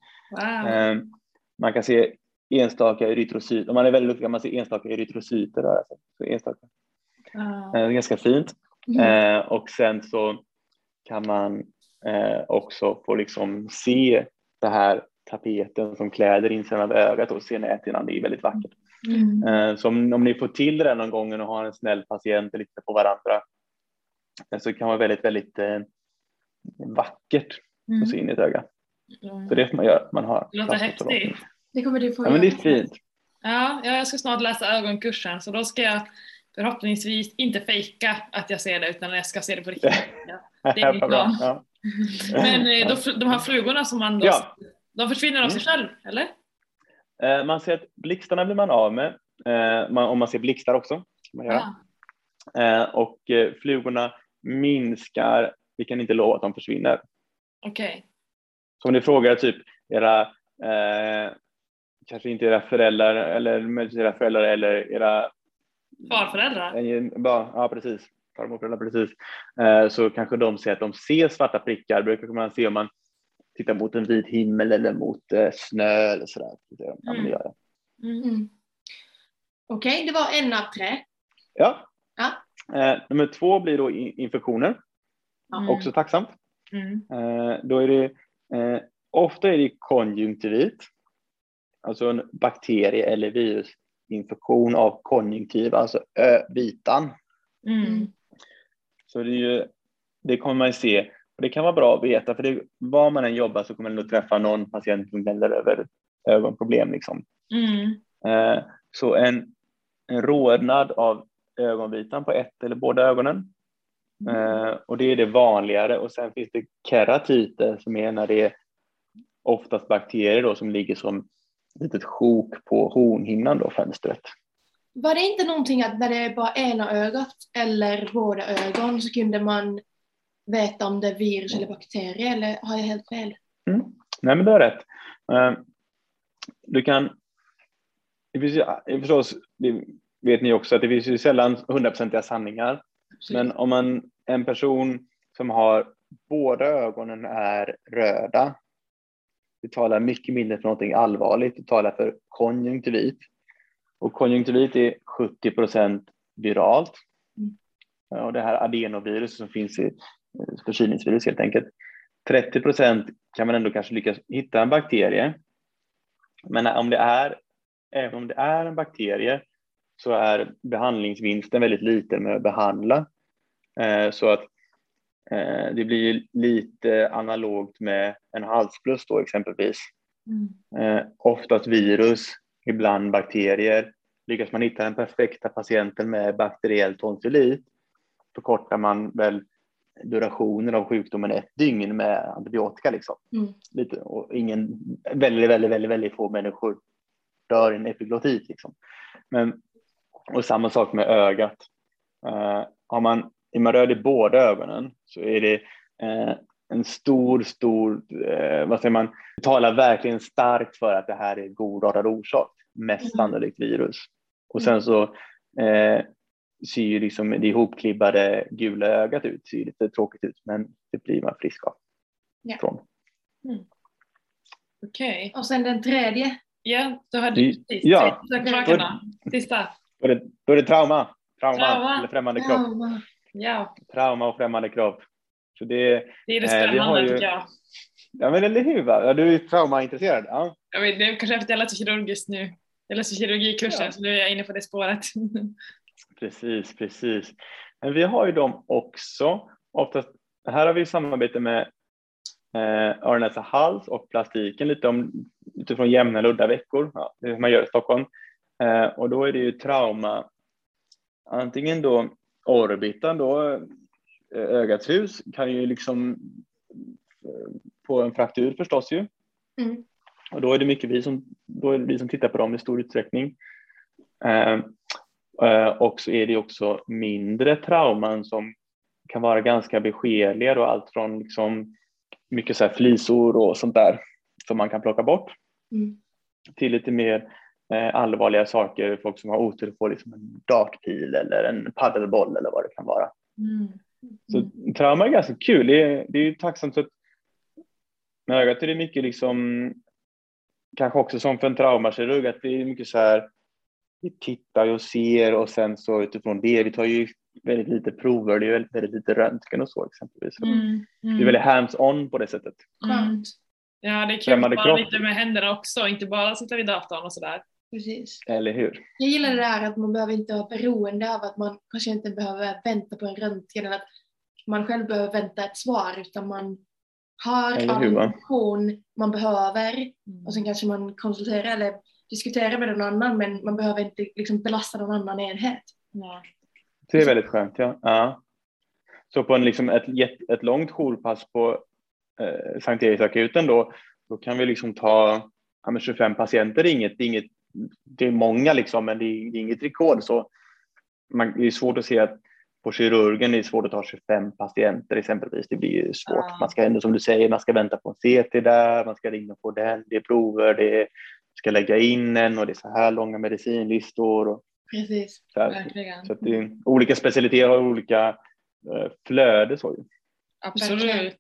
Man kan se enstaka erytrocyter. Om man är väldigt duktig kan man se enstaka erytrocyter där. Så enstaka. Det är ganska fint. Och sen så kan man också få liksom se det här tapeten som kläder insidan av ögat och se näthinnan. Det är väldigt vackert. Så om ni får till det någon gång och har en snäll patient och lite på varandra så kan det vara väldigt, väldigt vackert att se in i ett öga. Så det får man göra. Man har det låter häftigt. Det kommer du få men det är fint. Ja, jag ska snart läsa ögonkursen så då ska jag förhoppningsvis inte fejka att jag ser det utan jag ska se det på riktigt. Det är min plan. Ja. Men de här flugorna som man då, de försvinner av sig själv, eller? Man ser att blixtarna blir man av med. Om man ser blixtar också. Kan man göra. Och flugorna minskar. Vi kan inte lova att de försvinner. Okej. Så om ni frågar typ era kanske inte era föräldrar eller era farföräldrar. Ja, precis. Farmorföräldrar, precis. Så kanske de säger att de ser svarta prickar. Brukar man se om man tittar mot en vit himmel eller mot snö eller sådär. Okej, det var 1 av 3. Ja. Nummer 2 blir då infektioner. Också tacksamt. Då är det ofta är det konjunktivit. Alltså en bakterie eller virusinfektion av konjunktiv, alltså vitan. Så det kommer man se. Och det kan vara bra att veta, för var man än jobbar så kommer man nog träffa någon patient som gäller över ögonproblem. Liksom. Så en rodnad av ögonvitan på ett eller båda ögonen. Och det är det vanligare. Och sen finns det keratiter som är när det är oftast bakterier då, som ligger som ett litet sjok på hornhinnan då, fönstret. Var det inte någonting att när det är bara ena ögat eller båda ögon så kunde man veta om det är virus eller bakterier, eller har jag helt fel? Nej, men du har rätt. Du kan förstås, det vet ni också, att det finns ju sällan 100% sanningar. Absolut. Men om en person som har båda ögonen är röda, det talar mycket mindre för någonting allvarligt. Det talar för konjunktivit. Och konjunktivit är 70% viralt. och det här adenovirus som finns i förkylningsvirus helt enkelt. 30% kan man ändå kanske lyckas hitta en bakterie. Men även om det är en bakterie så är behandlingsvinsten väldigt liten med att behandla. Så att det blir lite analogt med en halsfluss då exempelvis. Oftast virus, ibland bakterier. Lyckas man hitta den perfekta patienten med bakteriell tonsillit, förkortar man väl durationen av sjukdomen 1 dygn med antibiotika liksom. Lite, och väldigt få människor dör i en epiglotit liksom. Och samma sak med ögat. Är man röd i båda ögonen så är det en stor vad säger man, talar verkligen starkt för att det här är godartad orsak, mest sannolikt virus. Och sen så ser ju liksom det ihopklibbade gula ögat ut, ser lite tråkigt ut, men det blir man frisk av. Från. Okej. Och sen den tredje. Ja, då hade du sista. Då är det trauma eller främmande kropp. Ja. Trauma och främmande kropp. Så det är det spännande tycker jag. Ja, men eller hur va? Du är traumaintresserad. Ja. Jag vet, det är kanske efter att jag läser kirurgiskt nu. Jag läser kirurgikursen så nu är jag inne på det spåret. Precis. Men vi har ju dem också. Oftast, här har vi samarbete med öron, näsa, hals och plastiken utifrån jämna eller udda veckor. Ja, det man gör i Stockholm. Och då är det ju trauma. Antingen då orbitan då, ögats hus kan ju liksom få en fraktur förstås ju. Och då är det mycket vi som tittar på dem i stor utsträckning. Och så är det också mindre trauman som kan vara ganska beskedliga och allt från liksom mycket så här flisor och sånt där som man kan plocka bort till lite mer allvarliga saker, folk som har otur att få liksom en dartpil eller en paddelboll eller vad det kan vara. Så trauma är ganska kul, det är ju tacksamt så att med ögat är det mycket liksom kanske också som för en traumakirurg att det är mycket så här vi tittar och ser och sen så utifrån det, vi tar ju väldigt lite prover, det är väldigt lite röntgen och så exempelvis. Det är väldigt hands-on på det sättet. Ja, det är kul att vara lite med händerna också, inte bara sitta vid datorn och sådär. Precis. Eller hur? Jag gillar det där att man behöver inte vara beroende av att man kanske inte behöver vänta på en röntgen eller att man själv behöver vänta ett svar, utan man har all information man behöver och sen kanske man konsulterar eller diskuterar med någon annan, men man behöver inte liksom belasta någon annan enhet. Det är väldigt skönt, ja. Så på ett långt jourpass på Sankt Eriksakuten då kan vi liksom ta 25 patienter, det är många liksom, men det är inget rekord så det är svårt att se att på kirurgen är det svårt att ta 25 patienter exempelvis, det blir ju svårt. Man ska ändå, som du säger, man ska vänta på en CT där, man ska ringa på den, det är prover, det ska lägga in en och det är så här långa medicinlistor och precis, verkligen. Så att det är olika specialiteter och olika flöde så. Absolut.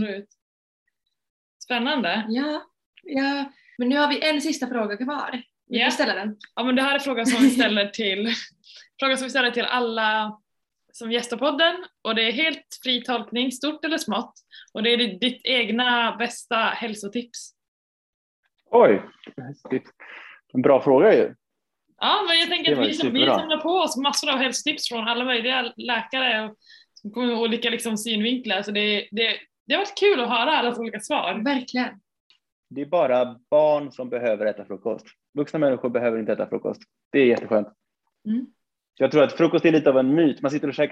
Spännande. Ja, men nu har vi en sista fråga kvar. Vill du ställa den? Ja, men det här är frågan som vi ställer till alla som gästar podden, och det är helt fri tolkning, stort eller smått, och det är ditt egna bästa hälsotips. Oj, en bra fråga ju. Ja, men jag tänker att vi samlar på oss massor av hälsotips från alla möjliga läkare som kommer med olika liksom synvinklar, så det har varit kul att höra alla olika svar. Verkligen. Det är bara barn som behöver äta frukost. Vuxna människor behöver inte äta frukost. Det är jätteskönt. Jag tror att frukost är lite av en myt. Man sitter och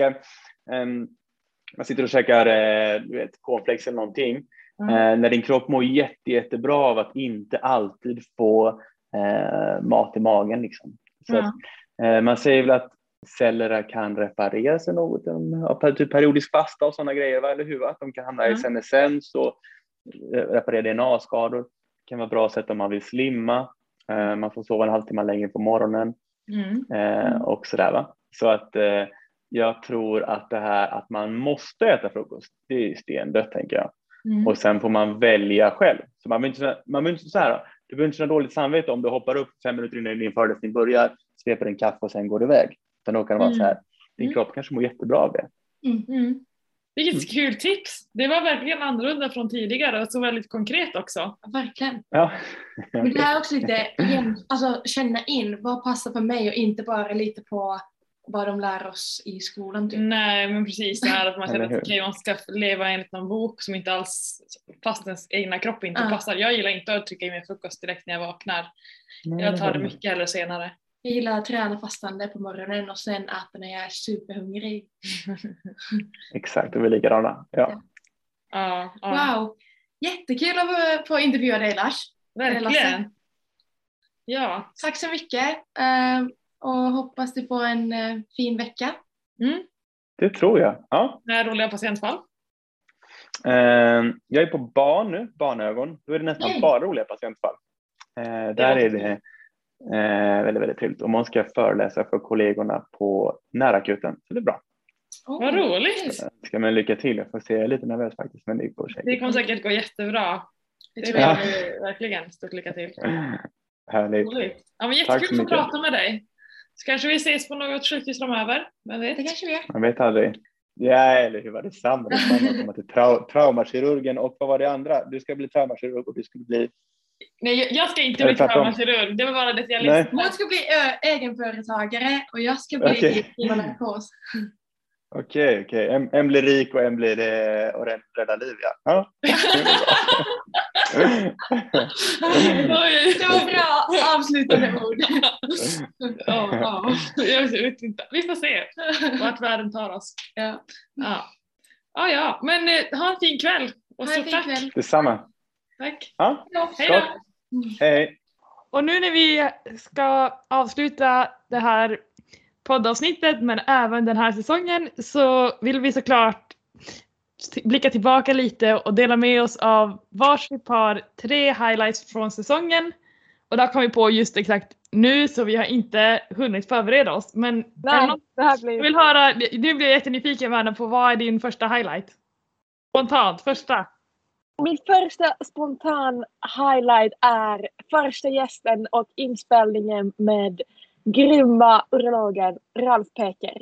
käkar cornflakes eller någonting. När din kropp mår jättebra av att inte alltid få mat i magen. Liksom. Så att, man säger väl att celler kan reparera sig något av typ periodisk fasta och sådana grejer, eller hur? Att de kan hamna i senescens och reparera DNA-skador. Det kan vara bra sätt om man vill slimma. Man får sova en halvtimme längre på morgonen. Och sådär va. Så att jag tror att det här att man måste äta frukost, det är stendött tänker jag. Och sen får man välja själv. Så man vill inte så här. Du behöver inte ha dåligt samvete om du hoppar upp 5 minuter innan din föreläsning börjar, sveper en kaffe och sen går iväg. Utan då kan det vara så här. din kropp kanske mår jättebra av det. Vilket kul tips. Det var verkligen annorlunda från tidigare och så väldigt konkret också. Verkligen. Ja. Men det är också lite alltså, känna in vad passar för mig och inte bara lite på vad de lär oss i skolan. Typ. Nej, men precis det här att man känner att man ska leva enligt någon bok som inte alls, fast ens egna kropp inte passar. Jag gillar inte att trycka i mig frukost direkt när jag vaknar. Jag tar det mycket eller senare. Jag gillar att träna fastande på morgonen och sen äta när jag är superhungrig. Exakt, och vi är likadana. Ja. Wow, jättekul att få intervjua dig, Lars. Verkligen. Ja. Tack så mycket. Och hoppas du får en fin vecka. Det tror jag. Ja. Det är roliga patientfall. Jag är på barn nu, barnögon. Då är det nästan bara roliga patientfall. Där är det väldigt, väldigt trevligt. Och man ska föreläsa för kollegorna på närakuten. Så det är bra. Vad roligt. Ska man lycka till. Jag får se, jag är lite nervös faktiskt. Men det går säkert. Det kommer säkert gå jättebra. Det tror jag verkligen. Stort lycka till. Härligt. Roligt. Ja, men jättekul att prata med dig. Så kanske vi ses på något sjukhus framöver. Men vet. Det kanske vi gör. Man vet aldrig. Ja, eller hur var det samma? Komma till traumakirurgen och vad var det andra? Du ska bli traumakirurg och du skulle bli... Nej, jag ska inte bli traumakirurg. Det var bara det jag läste. Hon ska bli egenföretagare och jag ska bli narkos. Okej. En blir rik och en blir och räddar liv, ja. Det var bra avslutande ord. Jag vet inte. Vi får se vart världen tar oss. Ja. Men ha en fin kväll. Och så tack. Detsamma. Tack. Ja. Hej då. Hej. Och nu när vi ska avsluta det här poddavsnittet men även den här säsongen så vill vi såklart blicka tillbaka lite och dela med oss av varsitt par 3 highlights från säsongen. Och där kom vi på just exakt nu så vi har inte hunnit förbereda oss. Men nej, det här blir... Jag vill höra, nu blir jag jättenyfiken Verna på vad är din första highlight? Spontant, första. Min första spontan highlight är första gästen och inspelningen med grymma urologen Ralf Peker.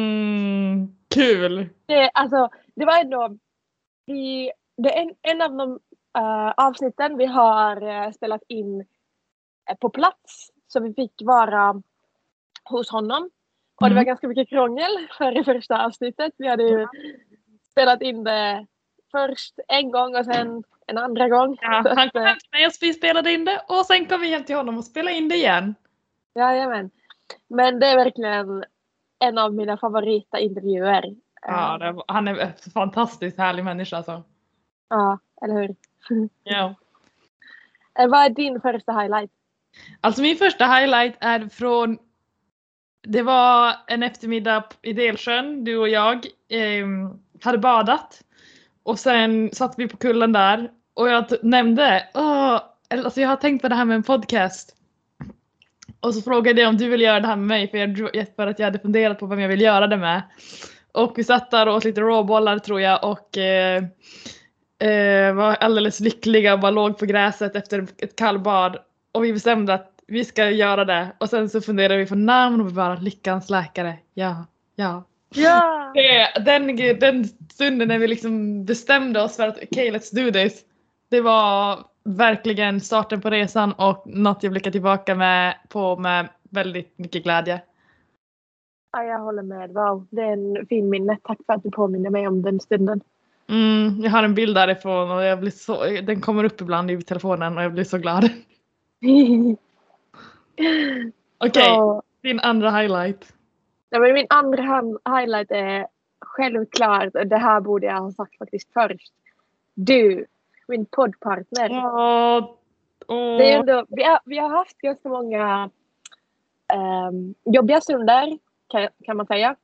Kul! Det var ändå det är en av de avsnitten vi har spelat in på plats. Så vi fick vara hos honom. Och det var ganska mycket krångel för det första avsnittet. Vi hade ju spelat in det först en gång och sen en andra gång. Ja, han kom hem till mig och vi spelade in det och sen kom vi hem till honom och spelade in det igen. Jajamän. Men det är verkligen en av mina favoritintervjuer. Ja, han är en fantastiskt härlig människa alltså. Ja, eller hur? Ja. Vad är din första highlight? Alltså min första highlight är från... Det var en eftermiddag i Delsjön, du och jag hade badat. Och sen satt vi på kullen där. Och jag nämnde, alltså jag har tänkt på det här med en podcast. Och så frågade jag om du vill göra det här med mig. För att jag hade funderat på vem jag vill göra det med. Och vi satt där och åt lite råbollar tror jag. Och var alldeles lyckliga och bara låg på gräset efter ett kallbad. Och vi bestämde att vi ska göra det. Och sen så funderade vi på namn och vi bara Lyckans läkare. Ja. Den stunden när vi liksom bestämde oss för att okej, let's do this. Det var verkligen starten på resan och något jag blickar tillbaka på med väldigt mycket glädje. Ja, jag håller med. Wow, det är en fin minne. Tack för att du påminner mig om den stunden. Jag har en bild därifrån och jag blir den kommer upp ibland i telefonen och jag blir så glad. Okej, din andra highlight. Ja, men min andra highlight är självklart, det här borde jag ha sagt faktiskt först. Du, min poddpartner. Det är ändå, vi har haft ganska många jobbiga stunder kan man säga.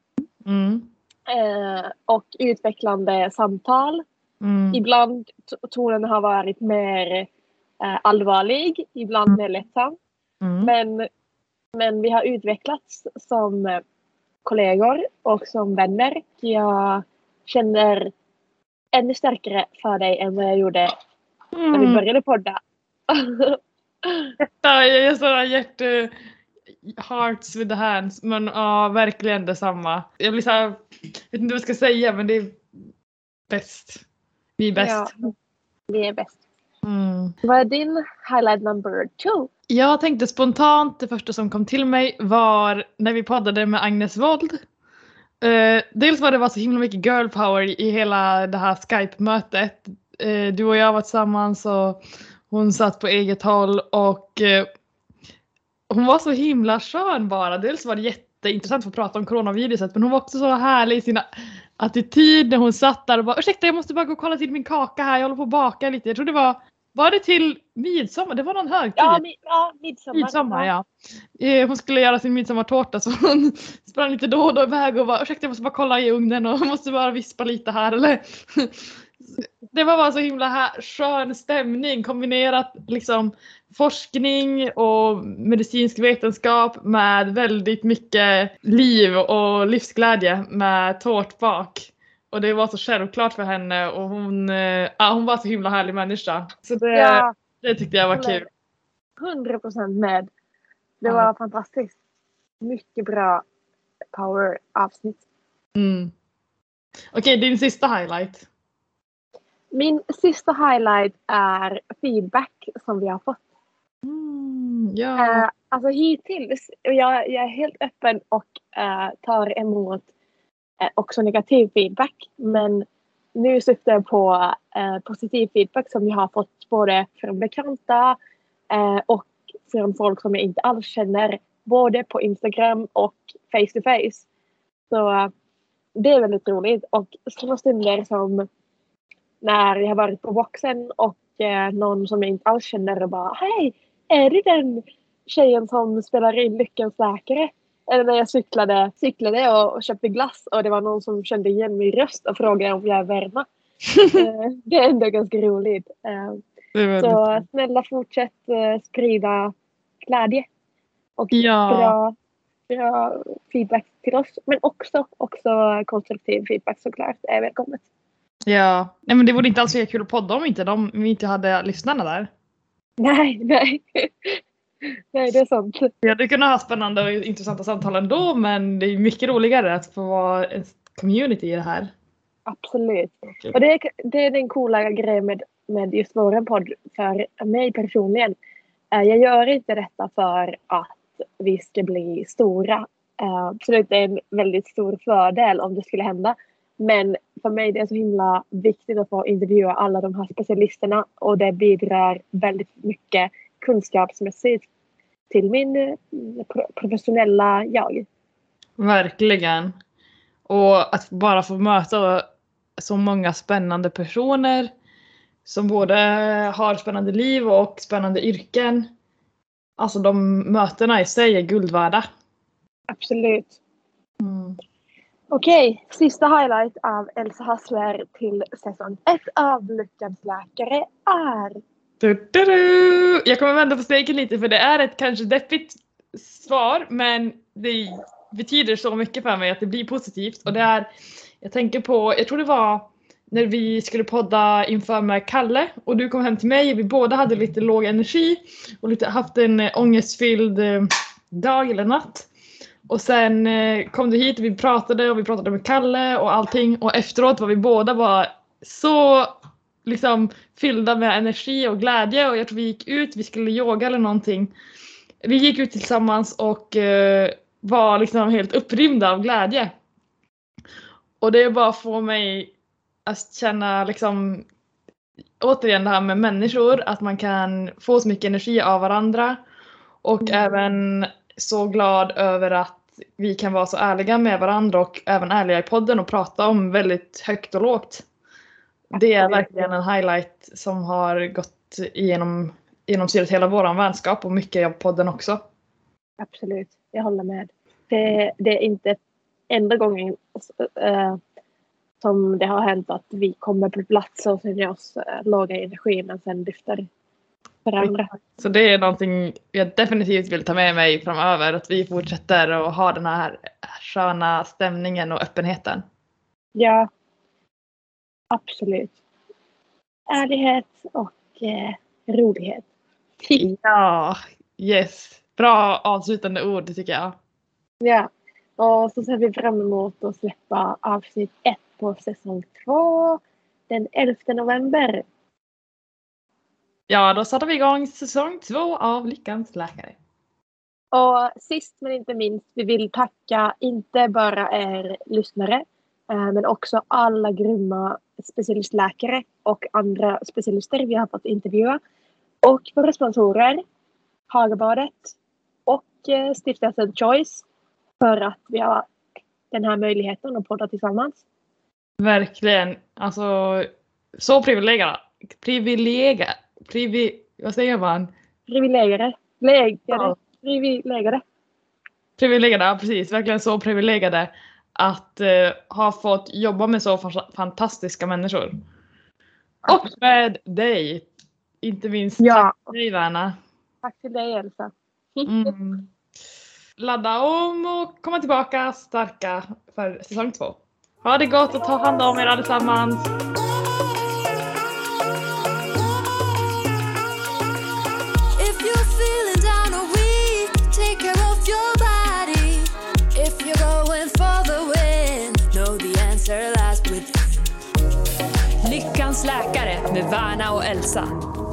Och utvecklande samtal. Ibland tonen har varit mer allvarlig, ibland mer lättsam. Men vi har utvecklats som kollegor och som vänner. Jag känner ännu starkare för dig än vad jag gjorde när vi började podda. Jag är så hearts with the hands. Men ja, verkligen detsamma. Jag blir så här, vet inte vad jag ska säga, men det är bäst. Vi är bäst. Ja, vi är bäst. Mm. Vad är din highlight number 2? Jag tänkte spontant, det första som kom till mig var när vi poddade med Agnes Wold. Dels var det var så himla mycket girl power i hela det här Skype-mötet. Du och jag var tillsammans och hon satt på eget håll och hon var så himla skön bara. Dels var det jätteintressant att prata om coronaviruset, men hon var också så härlig i sina attityd när hon satt där och bara ursäkta, jag måste bara gå och kolla till min kaka här, jag håller på att baka lite. Jag tror det var det till midsommar? Det var någon högtid. Ja, midsommar. Ja. Hon skulle göra sin midsommartårta så hon sprang lite då och då iväg och bara ursäkta, jag måste bara kolla i ugnen och måste bara vispa lite här. Eller det var bara så himla skön stämning kombinerat liksom forskning och medicinsk vetenskap med väldigt mycket liv och livsglädje med tårtbak. Och det var så självklart för henne och hon var så himla härlig människa. Så det tyckte jag var kul. 100% med. Det var fantastiskt. Mycket bra power-avsnitt. Mm. Okej, din sista highlight. Min sista highlight är feedback som vi har fått. Ja. Alltså hittills, jag är helt öppen och tar emot också negativ feedback. Men nu syftar jag på positiv feedback som vi har fått både från bekanta och från folk som jag inte alls känner. Både på Instagram och face to face. Så det är väldigt roligt. Och sådana stunder som när jag har varit på boxen och någon som jag inte alls känner och bara hej, är det den tjejen som spelar in Lyckans läkare? Eller när jag cyklade och köpte glass och det var någon som kände igen min röst och frågade om jag är Verna. Det är ändå ganska roligt. Så snälla fortsätt sprida glädje och bra feedback till oss. Men också konstruktiv feedback såklart är välkommet. Ja, nej men det vore inte alls så kul att podda om vi inte hade lyssnarna där. Nej. Nej, det är sant. Ja, det kunde ha spännande och intressanta samtal ändå, men det är mycket roligare att få vara en community i det här. Absolut. Okay. Och det är den coola grejen med just våran podd för mig personligen. Jag gör inte detta för att vi ska bli stora. Absolut, det är en väldigt stor fördel om det skulle hända. Men för mig det är så himla viktigt att få intervjua alla de här specialisterna och det bidrar väldigt mycket kunskapsmässigt till min professionella jag. Verkligen. Och att bara få möta så många spännande personer som både har spännande liv och spännande yrken. Alltså de mötena i sig är guld värda. Absolut. Okej, sista highlight av Elsa Hassler till säsong 1 av Lyckans läkare är... Jag kommer vända på steken lite för det är ett kanske deppigt svar, men det betyder så mycket för mig att det blir positivt. Och det är, jag tänker på, jag tror det var när vi skulle podda inför med Kalle och du kom hem till mig och vi båda hade lite låg energi och lite haft en ångestfylld dag eller natt. Och sen kom du hit och vi pratade med Kalle och allting. Och efteråt var vi båda bara så liksom fyllda med energi och glädje. Och jag tror vi gick ut, vi skulle yoga eller någonting. Vi gick ut tillsammans och var liksom helt upprymda av glädje. Och det är bara få mig att känna liksom återigen det här med människor. Att man kan få så mycket energi av varandra. Och även så glad över att vi kan vara så ärliga med varandra och även ärliga i podden och prata om väldigt högt och lågt. Det är verkligen en highlight som har gått genomsyrat hela våran vänskap och mycket av podden också. Absolut, jag håller med. Det är inte enda gången som det har hänt att vi kommer på plats och känner oss låga i energi men sen lyfter varandra. Så det är någonting jag definitivt vill ta med mig framöver. Att vi fortsätter att ha den här sköna stämningen och öppenheten. Ja, absolut. Ärlighet och rolighet. Ja, yes. Bra avslutande ord, det tycker jag. Ja, och så ser vi fram emot att släppa avsnitt 1 på säsong 2 den 11 november. Ja, då startar vi igång säsong 2 av Lyckans läkare. Och sist men inte minst, vi vill tacka inte bara er lyssnare men också alla grymma specialistläkare och andra specialister vi har fått intervjua. Och våra sponsorer, Hagabadet och Stiftelsen Choice, för att vi har den här möjligheten att podda tillsammans. Verkligen, alltså så vad säger man? Privilegierade, ja, precis, verkligen så privilegierade att ha fått jobba med så fantastiska människor. Och med dig, inte minst. Tack till dig, Verna. Tack till dig, Elsa. Ladda om och komma tillbaka starka för säsong 2. Ha det gott och ta hand om er allesammans. Lyckans läkare med Verna och Elsa.